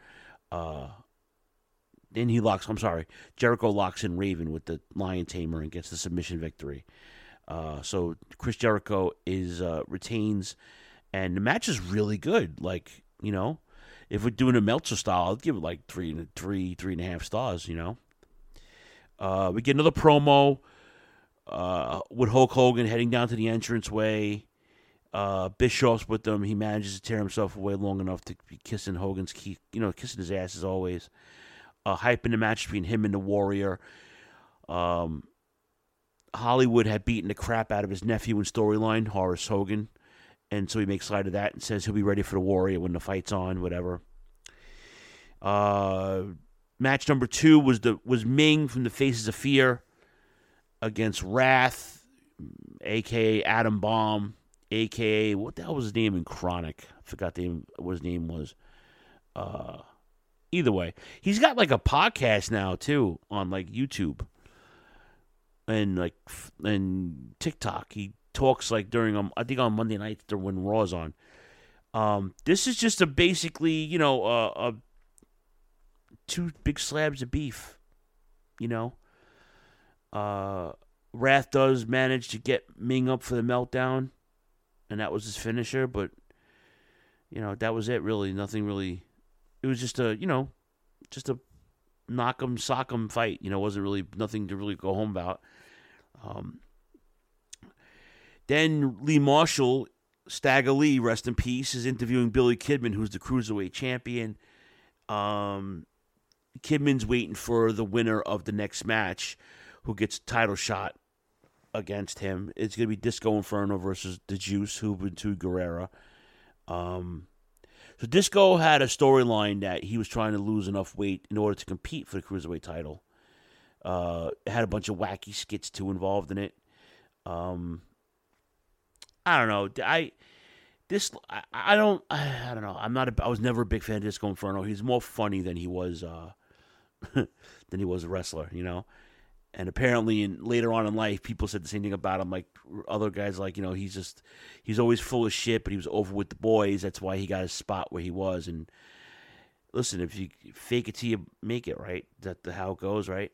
S11: Jericho locks in Raven with the Lion Tamer and gets the submission victory. So Chris Jericho retains, and the match is really good. If we're doing a Meltzer style, I'd give it 3.5 stars. We get another promo with Hulk Hogan heading down to the entranceway. Bischoff's with them. He manages to tear himself away long enough to be kissing Hogan's kissing his ass as always. Hyping the match between him and the Warrior. Hollywood had beaten the crap out of his nephew in storyline, Horace Hogan, and so he makes light of that and says he'll be ready for the Warrior when the fight's on, whatever. Match number 2 was Ming from the Faces of Fear against Wrath, a.k.a. Adam Bomb, a.k.a. what the hell was his name in Chronic? I forgot what his name was. Either way, he's got a podcast now too on YouTube and TikTok. He talks during I think on Monday nights when Raw's on. This is just basically a two big slabs of beef, you know. Wrath does manage to get Ming up for the meltdown, and that was his finisher, but, you know, that was it, really. Nothing really. It was just a knock 'em, sock 'em fight. You know, wasn't really nothing to really go home about. Then Lee Marshall, Stagger Lee, rest in peace, is interviewing Billy Kidman, who's the Cruiserweight champion. Kidman's waiting for the winner of the next match, who gets a title shot against him. It's going to be Disco Inferno versus the Juice, Juventud Guerrera. So Disco had a storyline that he was trying to lose enough weight in order to compete for the Cruiserweight title. It had a bunch of wacky skits, too, involved in it. I don't know. I don't know. I was never a big fan of Disco Inferno. He's more funny than he was a wrestler, you know. And apparently, later on in life, people said the same thing about him. Like other guys, like, you know, he's always full of shit, but he was over with the boys. That's why he got his spot where he was. And listen, if you fake it till you make it, right? That's how it goes, right?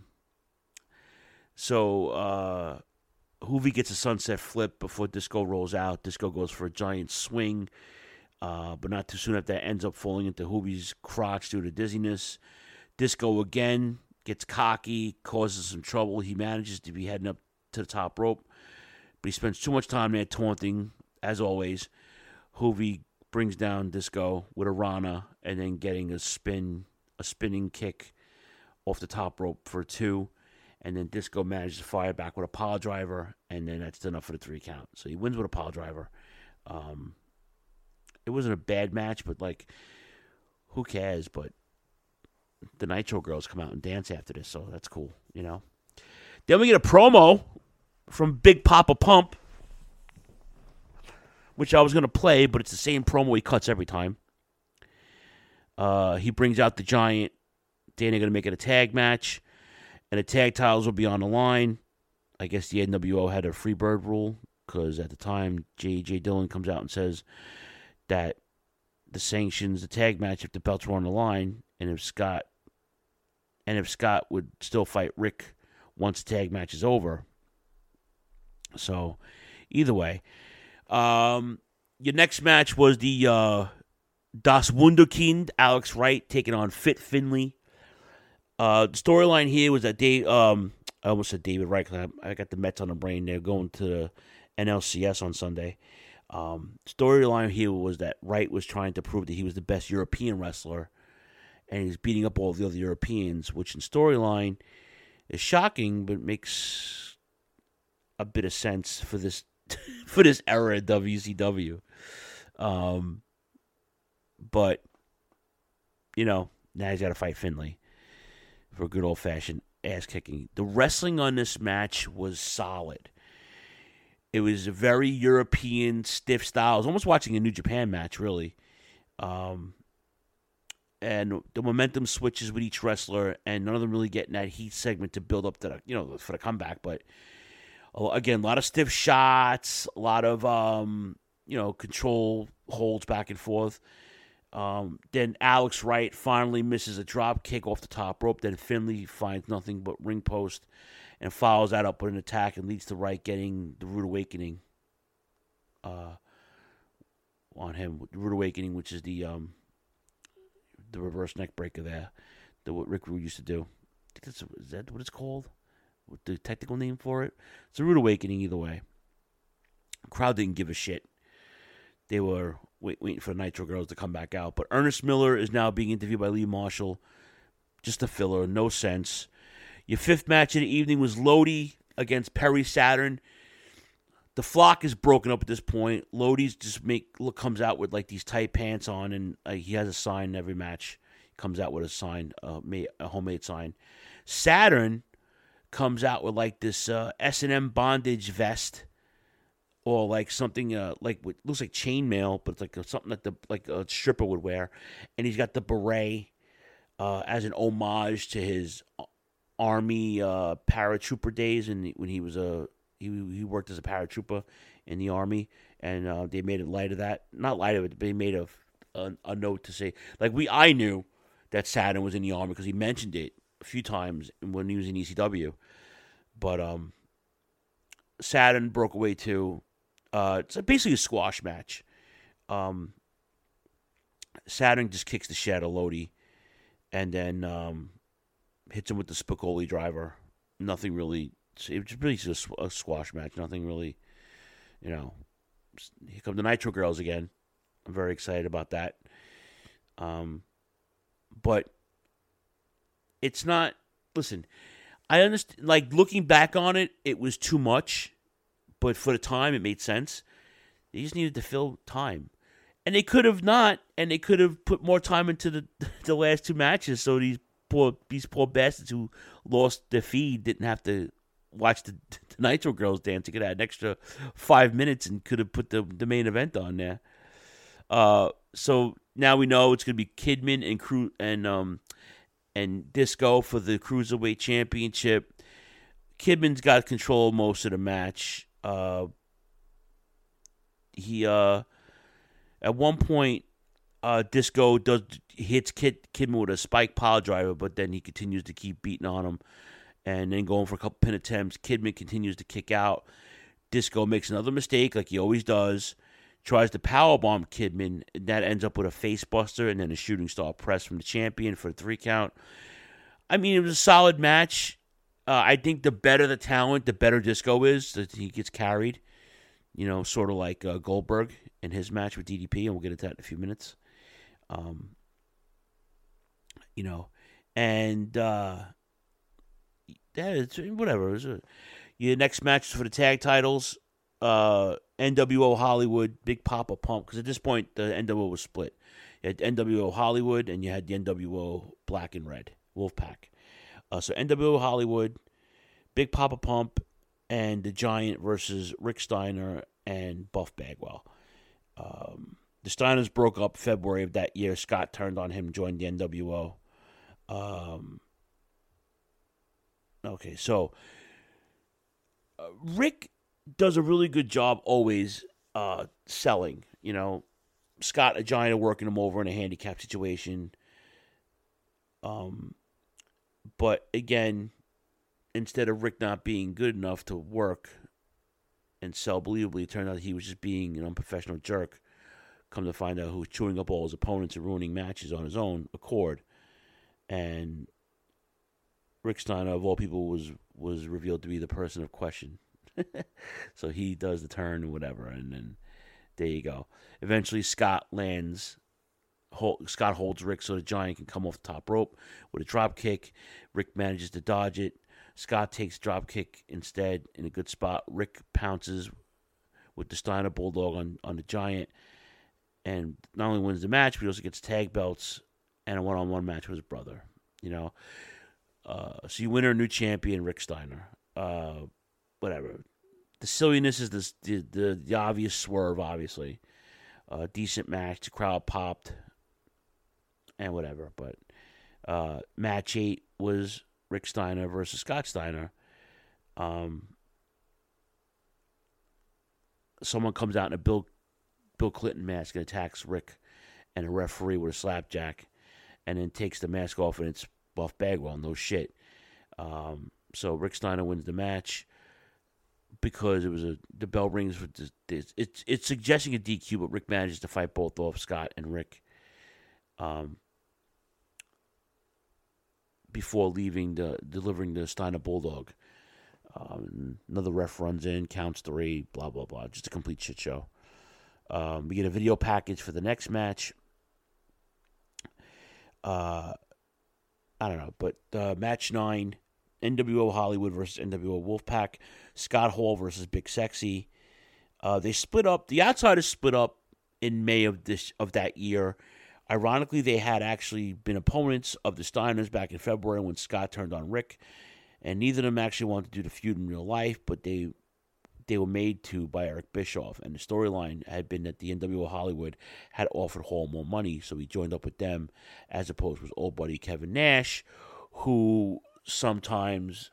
S11: So Hoovy gets a sunset flip before Disco rolls out. Disco goes for a giant swing, but not too soon after that ends up falling into Hoovy's crotch due to dizziness. Disco again gets cocky, causes some trouble. He manages to be heading up to the top rope, but he spends too much time there taunting, as always. Hoovy brings down Disco with a Rana and then getting a spinning kick off the top rope for 2. And then Disco manages to fire back with a pile driver, and then that's enough for the 3 count. So he wins with a pile driver. It wasn't a bad match, but, like, who cares? But the Nitro Girls come out and dance after this, so that's cool, you know. Then we get a promo from Big Papa Pump, which I was going to play, but it's the same promo he cuts every time. He brings out the Giant. Then they're going to make it a tag match, and the tag titles will be on the line. I guess the NWO had a free bird rule, because at the time, J.J. Dillon comes out and says that the sanctions the tag match if the belts were on the line, and if Scott would still fight Rick once the tag match is over. So, either way. Your next match was the Das Wunderkind, Alex Wright, taking on Fit Finlay. The storyline here was that I almost said David Wright, because I got the Mets on the brain. They're going to the NLCS on Sunday. Storyline here was that Wright was trying to prove that he was the best European wrestler, and he's beating up all the other Europeans, which in storyline is shocking, but makes a bit of sense for this for this era of WCW. But, you know, now he's got to fight Finlay for a good old-fashioned ass-kicking. The wrestling on this match was solid. It was a very European, stiff style. I was almost watching a New Japan match, really. And the momentum switches with each wrestler, and none of them really getting that heat segment to build up to the, you know, for the comeback. But again, a lot of stiff shots, a lot of control holds back and forth. Then Alex Wright finally misses a drop kick off the top rope. Then Finlay finds nothing but ring post and follows that up with an attack and leads to Wright getting the Rude Awakening on him. The Rude Awakening, which is the reverse neck breaker there, what Rick Rude used to do. Is that what it's called? The technical name for it? It's a Rude Awakening either way. The crowd didn't give a shit. They were waiting for the Nitro Girls to come back out. But Ernest Miller is now being interviewed by Lee Marshall. Just a filler, no sense. Your fifth match of the evening was Lodi against Perry Saturn. The flock is broken up at this point. Lodi's just comes out with like these tight pants on, and he has a sign in every match. He comes out with a sign, a homemade sign. Saturn comes out with like this S&M bondage vest, or like something like what looks like chainmail, but it's like something that a stripper would wear, and he's got the beret as an homage to his Army paratrooper days, and when he was he worked as a paratrooper in the Army, and they made it light of that. Not light of it, but they made a note to say, like I knew that Saturn was in the Army because he mentioned it a few times when he was in ECW. But Saturn broke away too. It's basically a squash match. Saturn just kicks the shit out of Lodi and then hits him with the Spicoli driver. Nothing really. It was really just a squash match. Nothing really, Here come the Nitro Girls again. I'm very excited about that. But it's not. Listen, I understand. Like, looking back on it, it was too much. But for the time, it made sense. They just needed to fill time. And they could have not. And they could have put more time into the last two matches. So these poor bastards who lost their feed didn't have to watch the Nitro Girls dance. They could have had an extra 5 minutes and could have put the main event on there. So now we know it's going to be Kidman and Disco for the Cruiserweight Championship. Kidman's got control of most of the match. He at one point, Disco hits Kidman with a spike pile driver, but then he continues to keep beating on him, and then going for a couple pin attempts. Kidman continues to kick out. Disco makes another mistake, like he always does. Tries to powerbomb Kidman, and that ends up with a face buster and then a shooting star press from the champion for a 3 count. I mean, it was a solid match. I think the better the talent, the better Disco is. That he gets carried, sort of like Goldberg in his match with DDP, and we'll get into that in a few minutes. It's whatever. Your next match is for the tag titles. NWO Hollywood, Big Papa Pump, because at this point the NWO was split. You had NWO Hollywood and you had the NWO Black and Red, Wolfpack. So NWO Hollywood, Big Papa Pump, and the Giant versus Rick Steiner and Buff Bagwell. The Steiners broke up February of that year. Scott turned on him, joined the NWO. Okay, so Rick does a really good job always selling. Scott and Giant are working him over in a handicap situation. But again, instead of Rick not being good enough to work and sell believably, it turned out he was just being an unprofessional jerk. Come to find out, who was chewing up all his opponents and ruining matches on his own accord. And Rick Steiner, of all people, was revealed to be the person of question. So he does the turn and whatever, and then there you go. Eventually, Scott holds Rick so the Giant can come off the top rope with a drop kick. Rick manages to dodge it. Scott takes drop kick instead in a good spot. Rick pounces with the Steiner Bulldog on the Giant, and not only wins the match, but he also gets tag belts and a one-on-one match with his brother. So you win a new champion, Rick Steiner. Whatever. The silliness is the obvious swerve, obviously. Decent match. The crowd popped. And whatever. But match 8 was Rick Steiner versus Scott Steiner. Someone comes out in a Bill Clinton mask and attacks Rick and a referee with a slapjack, and then takes the mask off, and it's Buff Bagwell. No shit. So Rick Steiner wins the match because it was the bell rings. It's suggesting a DQ, but Rick manages to fight both off, Scott and Rick, before delivering the Steiner Bulldog. Another ref runs in, counts 3, blah, blah, blah. Just a complete shit show. We get a video package for the next match. I don't know, but match 9, NWO Hollywood versus NWO Wolfpack, Scott Hall versus Big Sexy. They split up. The Outsiders split up in May of that year. Ironically, they had actually been opponents of the Steiners back in February when Scott turned on Rick, and neither of them actually wanted to do the feud in real life, but they were made to by Eric Bischoff, and the storyline had been that the NWO Hollywood had offered Hall more money, so he joined up with them, as opposed to his old buddy Kevin Nash, who sometimes,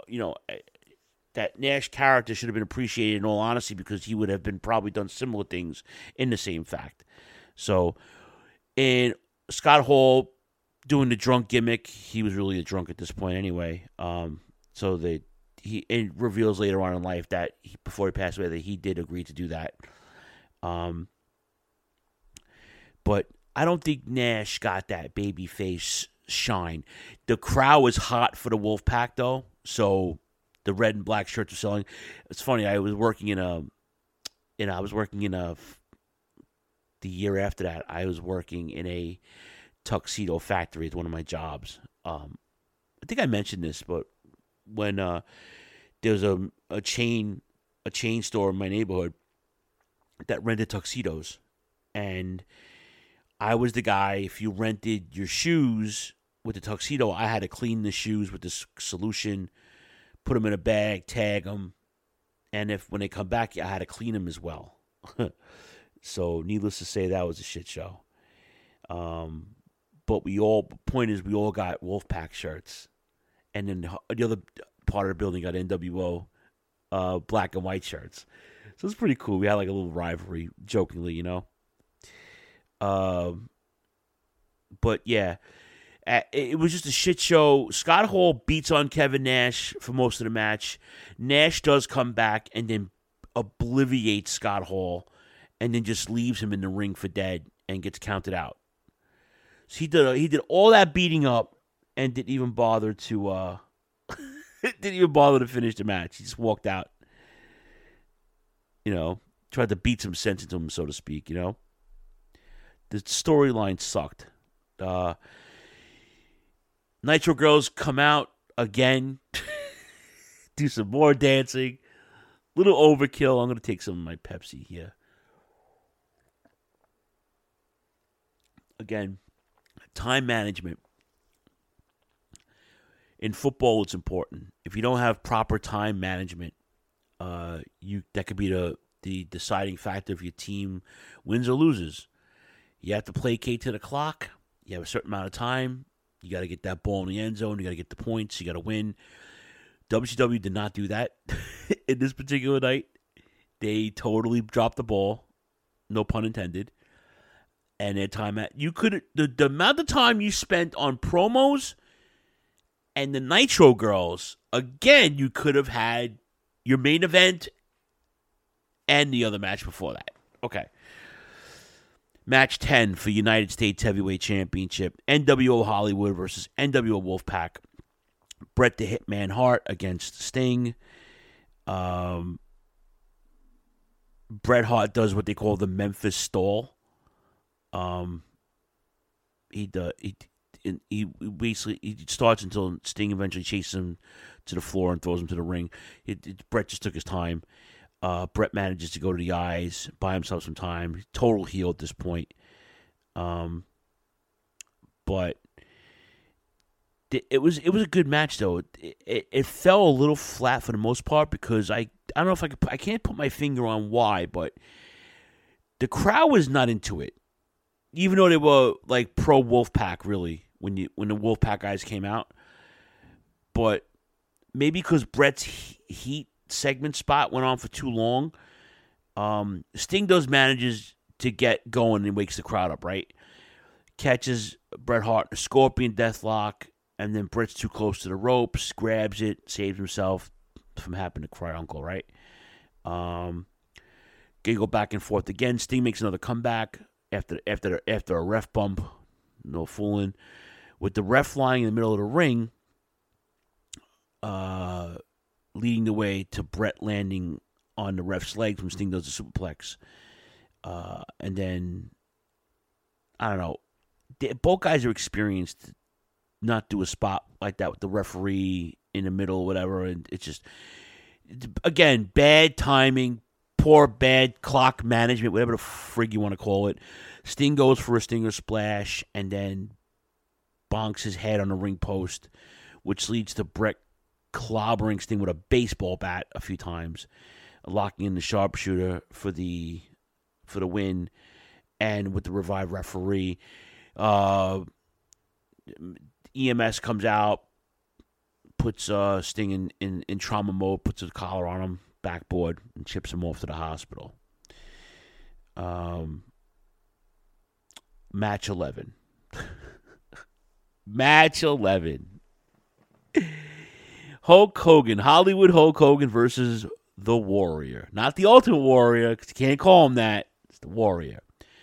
S11: that Nash character should have been appreciated in all honesty, because he would have been probably done similar things in the same fact. So, and Scott Hall doing the drunk gimmick. He was really a drunk at this point anyway. So it reveals later on in life that before he passed away that he did agree to do that. But I don't think Nash got that babyface shine. The crowd was hot for the Wolfpack though, so the red and black shirts were selling. It's funny. I was working the year after that, I was working in a tuxedo factory at one of my jobs. I think I mentioned this, but when there was a chain store in my neighborhood that rented tuxedos, and I was the guy. If you rented your shoes with the tuxedo, I had to clean the shoes with this solution, put them in a bag, tag them, and when they come back, I had to clean them as well. So, needless to say, that was a shit show. But we all got Wolfpack shirts, and then the other part of the building got NWO black and white shirts. So it's pretty cool. We had like a little rivalry, jokingly, you know. But yeah, it was just a shit show. Scott Hall beats on Kevin Nash for most of the match. Nash does come back and then obliviates Scott Hall, and then just leaves him in the ring for dead and gets counted out. So he did all that beating up and didn't even bother to finish the match. He just walked out. You know, tried to beat some sense into him, so to speak. You know, the storyline sucked. Nitro Girls come out again, do some more dancing. Little overkill. I'm going to take some of my Pepsi here. Again, time management. In football, it's important. If you don't have proper time management, that could be the deciding factor if your team wins or loses. You have to placate to the clock. You have a certain amount of time. You got to get that ball in the end zone. You got to get the points. You got to win. WCW did not do that in this particular night. They totally dropped the ball, no pun intended. And their time the amount of time you spent on promos and the Nitro Girls, again, you could have had your main event and the other match before that. Okay. Match 10 for United States Heavyweight Championship. NWO Hollywood versus NWO Wolfpack. Bret the Hitman Hart against Sting. Bret Hart does what they call the Memphis Stall. He starts until Sting eventually chases him to the floor and throws him to the ring. Bret just took his time. Bret manages to go to the eyes, buy himself some time. Total heel at this point. But it was a good match though. It fell a little flat for the most part because I don't know if I can't put my finger on why, but the crowd was not into it. Even though they were like pro Wolfpack really when the Wolfpack guys came out. But maybe because Bret's heat segment spot went on for too long. Sting manages to get going and wakes the crowd up, right? Catches Bret Hart, a Scorpion Deathlock, and then Bret's too close to the ropes, grabs it, saves himself from having to cry uncle, right? They go back and forth again. Sting makes another comeback after a ref bump. No fooling. With the ref lying in the middle of the ring, leading the way to Bret landing on the ref's leg from Sting does a superplex. And then, I don't know. Both guys are experienced to not do a spot like that with the referee in the middle or whatever. And it's just, again, bad timing, bad clock management, whatever the frig you want to call it. Sting goes for a Stinger splash and then bonks his head on the ring post, which leads to Bret clobbering Sting with a baseball bat a few times, locking in the sharpshooter for the win, and with the revived referee. EMS comes out, puts Sting in trauma mode, puts a collar on him, backboard, and ships him off to the hospital. Match 11. Match 11. Hulk Hogan, Hollywood Hulk Hogan versus The Warrior. Not the Ultimate Warrior, because you can't call him that. It's The Warrior.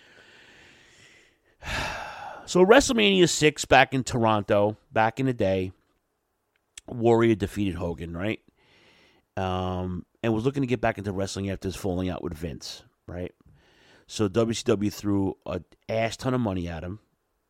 S11: So WrestleMania 6 back in Toronto, back in the day, Warrior defeated Hogan, right? And was looking to get back into wrestling after his falling out with Vince, right? So WCW threw an ass ton of money at him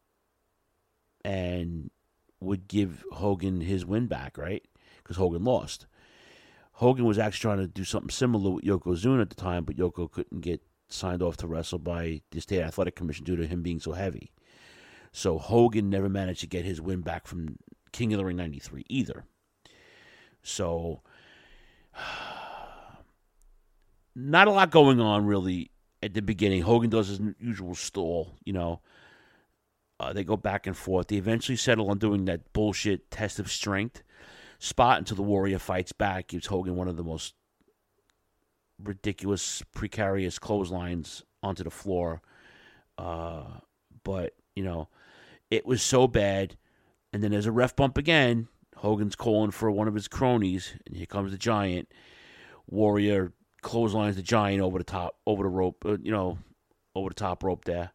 S11: and would give Hogan his win back, right? Because Hogan lost. Hogan was actually trying to do something similar with Yokozuna at the time, but Yoko couldn't get signed off to wrestle by the State Athletic Commission due to him being so heavy. So Hogan never managed to get his win back from King of the Ring 93 either. So not a lot going on really at the beginning. Hogan does his usual stall, you know. They go back and forth. They eventually settle on doing that bullshit test of strength spot until the Warrior fights back, gives Hogan one of the most ridiculous, precarious clotheslines onto the floor. But, you know, it was so bad. And then there's a ref bump again. Hogan's calling for one of his cronies, and here comes the Giant. Warrior clotheslines the Giant over the top, over the rope, over the top rope there.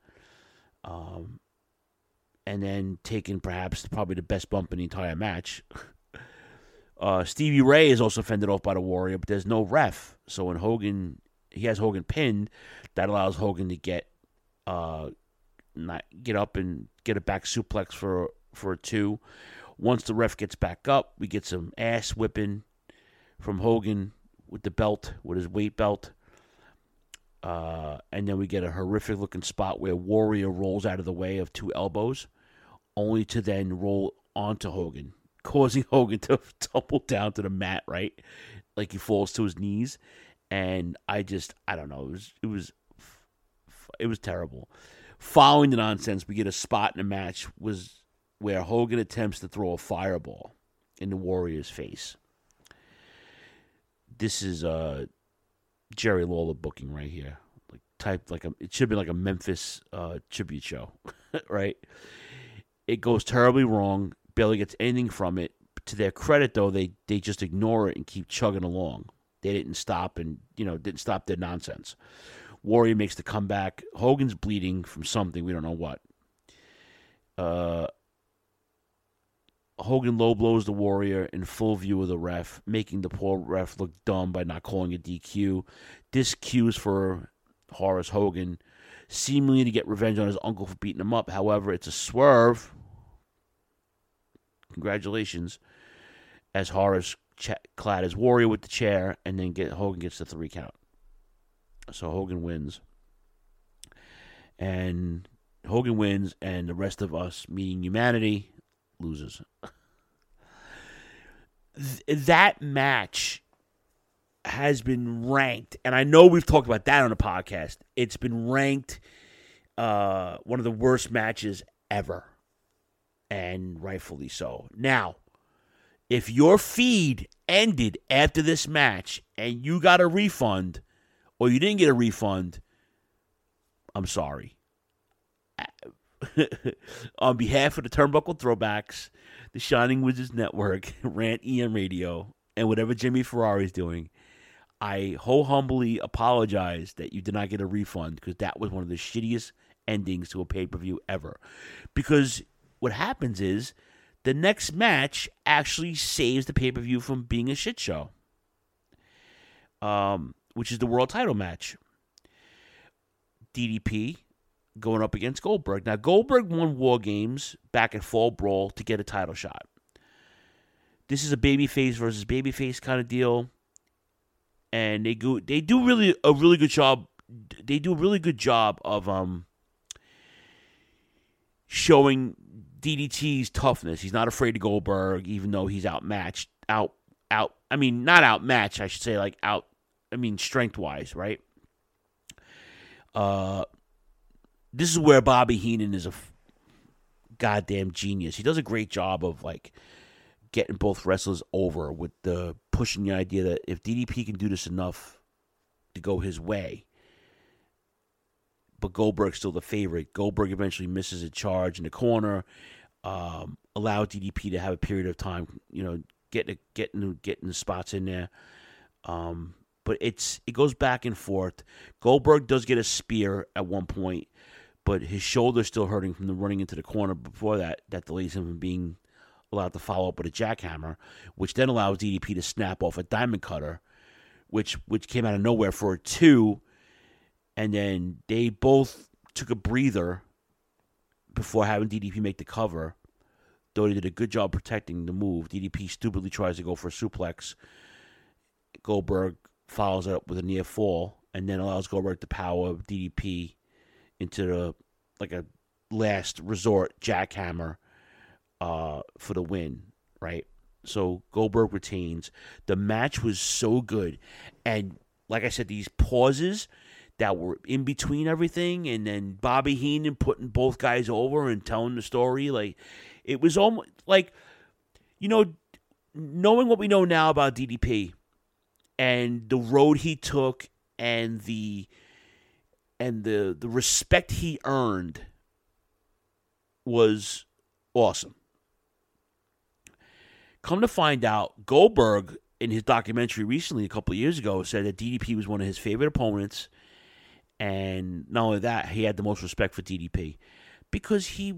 S11: And then taking probably the best bump in the entire match. Stevie Ray is also fended off by the Warrior, but there's no ref. So when he has Hogan pinned, that allows Hogan to get up and get a back suplex for a 2. Once the ref gets back up, we get some ass whipping from Hogan with the belt, with his weight belt. And then we get a horrific looking spot where Warrior rolls out of the way of 2 elbows, only to then roll onto Hogan, causing Hogan to tumble down to the mat, right? Like he falls to his knees. And I don't know. It was terrible. Following the nonsense, we get a spot in the match was where Hogan attempts to throw a fireball in the Warrior's face. This is Jerry Lawler booking right here. It should be like a Memphis tribute show, right? It goes terribly wrong. Barely gets anything from it. To their credit, though, they just ignore it and keep chugging along. They didn't stop didn't stop their nonsense. Warrior makes the comeback. Hogan's bleeding from something. We don't know what. Hogan low blows the Warrior in full view of the ref, making the poor ref look dumb by not calling a DQ. This cues for Horace Hogan, seemingly to get revenge on his uncle for beating him up. However, it's a swerve. Congratulations. As Horace clad his Warrior with the chair, and then Hogan gets the 3 count. So Hogan wins. And Hogan wins, and the rest of us, meaning humanity, loses. That match has been ranked, and I know we've talked about that on the podcast. It's been ranked one of the worst matches ever, and rightfully so. Now, if your feed ended after this match and you got a refund, or you didn't get a refund, I'm sorry. On behalf of the Turnbuckle Throwbacks, the Shining Wizards Network, Rant EM Radio, and whatever Jimmy Ferrari is doing, I humbly apologize that you did not get a refund, because that was one of the shittiest endings to a pay-per-view ever. Because what happens is the next match actually saves the pay-per-view from being a shit show, which is the world title match. DDP going up against Goldberg. Now, Goldberg won War Games back at Fall Brawl to get a title shot. This is a babyface versus babyface kind of deal, and they do a really good job. They do a really good job of showing DDT's toughness. He's not afraid of Goldberg, even though he's outmatched. Not outmatched, I should say, strength-wise, right? This is where Bobby Heenan is a goddamn genius. He does a great job of getting both wrestlers over with the pushing the idea that if DDP can do this enough to go his way, but Goldberg's still the favorite. Goldberg eventually misses a charge in the corner. allowed DDP to have a period of time, getting the spots in there. But it goes back and forth. Goldberg does get a spear at one point, but his shoulder's still hurting from the running into the corner before that delays him from being allowed to follow up with a jackhammer, which then allows DDP to snap off a diamond cutter, which came out of nowhere for a 2, and then they both took a breather before having DDP make the cover, though he did a good job protecting the move. DDP stupidly tries to go for a suplex. Goldberg follows it up with a near fall, and then allows Goldberg to power DDP into a last resort jackhammer for the win, right? So Goldberg retains. The match was so good, and like I said, these pauses that were in between everything, and then Bobby Heenan putting both guys over and telling the story, like it was almost like, knowing what we know now about DDP and the road he took and the respect he earned was awesome. Come to find out, Goldberg, in his documentary recently, a couple of years ago, said that DDP was one of his favorite opponents. And not only that, he had the most respect for DDP. Because he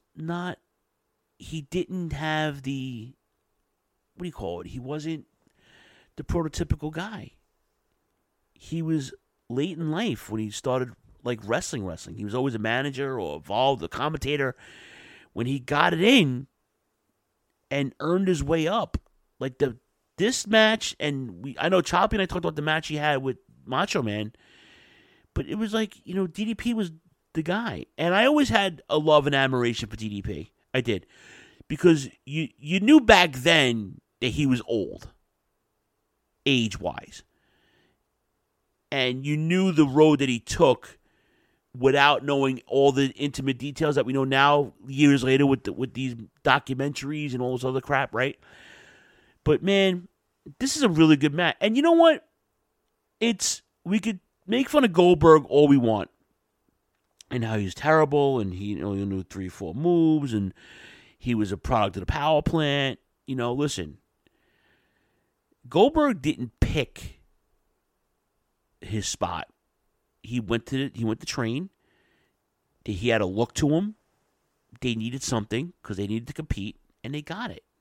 S11: didn't have the, what do you call it? He wasn't the prototypical guy. He was late in life when he started wrestling. He was always a manager or involved, a commentator. When he got it in and earned his way up, this match, and I know Choppy and I talked about the match he had with Macho Man, but it was DDP was the guy. And I always had a love and admiration for DDP. I did. Because you knew back then that he was old, age-wise. And you knew the road that he took without knowing all the intimate details that we know now, years later, with these documentaries and all this other crap, right? But, man, this is a really good match. And you know what? We could make fun of Goldberg all we want, and how he's terrible, and he only knew 3-4 moves, and he was a product of the power plant. Listen, Goldberg didn't pick his spot. He went to train. He had a look to him. They needed something because they needed to compete, and they got it.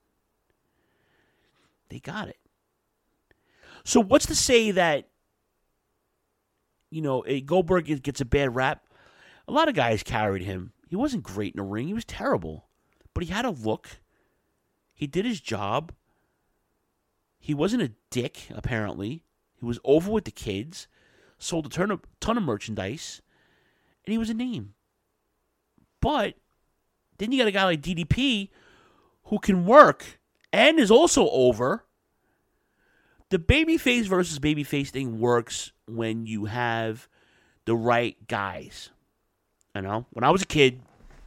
S11: So what's to say that Goldberg gets a bad rap? A lot of guys carried him. He wasn't great in the ring. He was terrible. But he had a look. He did his job. He wasn't a dick, apparently. He was over with the kids. Sold a ton of merchandise. And he was a name. But then you got a guy like DDP who can work and is also over. The babyface versus babyface thing works when you have the right guys. When I was a kid,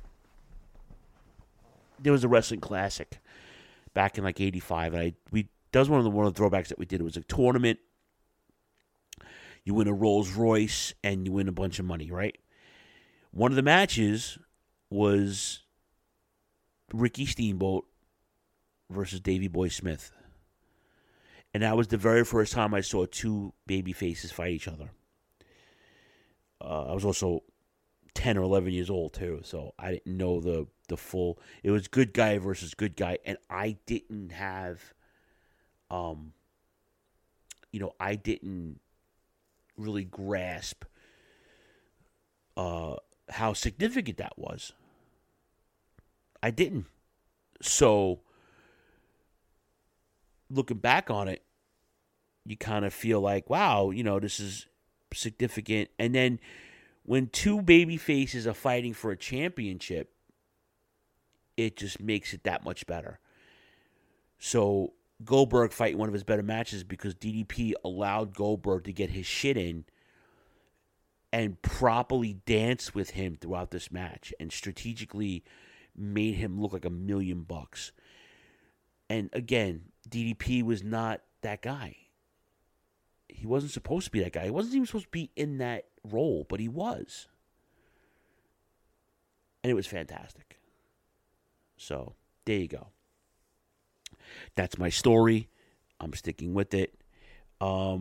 S11: there was a wrestling classic back in 85, and that was one of the throwbacks that we did. It was a tournament. You win a Rolls Royce and you win a bunch of money, right? One of the matches was Ricky Steamboat versus Davey Boy Smith. And that was the very first time I saw two baby faces fight each other. I was also 10 or 11 years old, too, so I didn't know the full... It was good guy versus good guy, and I didn't have... I didn't really grasp how significant that was. I didn't. So, looking back on it, you kind of feel like, wow, this is significant. And then when two baby faces are fighting for a championship, it just makes it that much better. So Goldberg fighting one of his better matches because DDP allowed Goldberg to get his shit in and properly dance with him throughout this match and strategically made him look like $1 million. And again, DDP was not that guy. He wasn't supposed to be that guy. He wasn't even supposed to be in that role, but he was. And it was fantastic. So there you go. That's my story. I'm sticking with it. I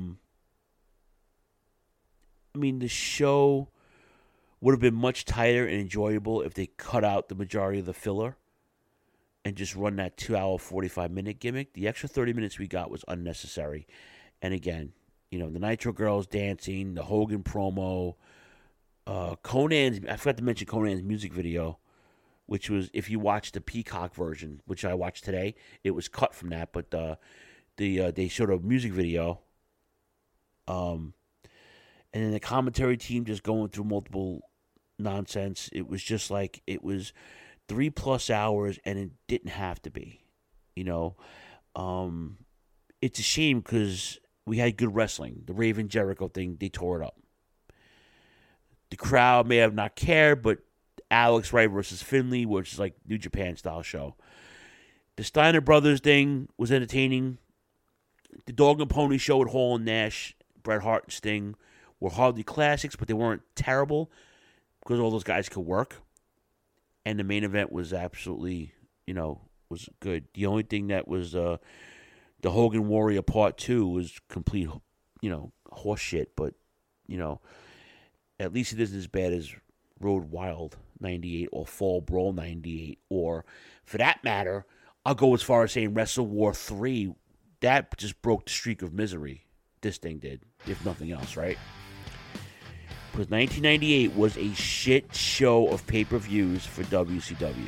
S11: mean, the show would have been much tighter and enjoyable if they cut out the majority of the filler and just run that 2-hour, 45-minute gimmick. The extra 30 minutes we got was unnecessary. And again, you know, the Nitro Girls dancing, the Hogan promo, Conan's, I forgot to mention Conan's music video, which was, if you watch the Peacock version, which I watched today, it was cut from that, but they showed a music video. And then the commentary team just going through multiple nonsense. It was just like, it was 3+ hours, and it didn't have to be. You know, it's a shame because we had good wrestling. The Raven Jericho thing, they tore it up. The crowd may have not cared, but Alex Wright versus Finlay, which is like New Japan style show. The Steiner Brothers thing was entertaining. The Dog and Pony show with Hall and Nash, Bret Hart and Sting were hardly classics, but they weren't terrible because all those guys could work. And the main event was absolutely, you know, was good. The only thing that was the Hogan Warrior Part 2 was complete, you know, horse shit. But, you know, at least it isn't as bad as Road Wild 98 or Fall Brawl 98. Or, for that matter, I'll go as far as saying Wrestle War 3. That just broke the streak of misery. This thing did, if nothing else, right? Because 1998 was a shit show of pay-per-views for WCW.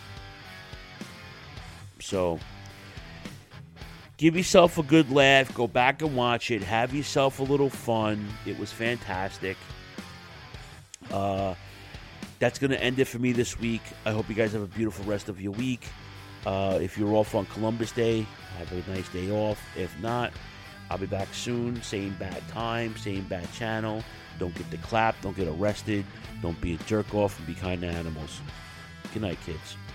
S11: So, give yourself a good laugh. Go back and watch it. Have yourself a little fun. It was fantastic. That's going to end it for me this week. I hope you guys have a beautiful rest of your week. If you're off on Columbus Day, have a nice day off. If not, I'll be back soon. Same bad time, same bad channel. Don't get the clap. Don't get arrested. Don't be a jerk off, and be kind to animals. Good night, kids.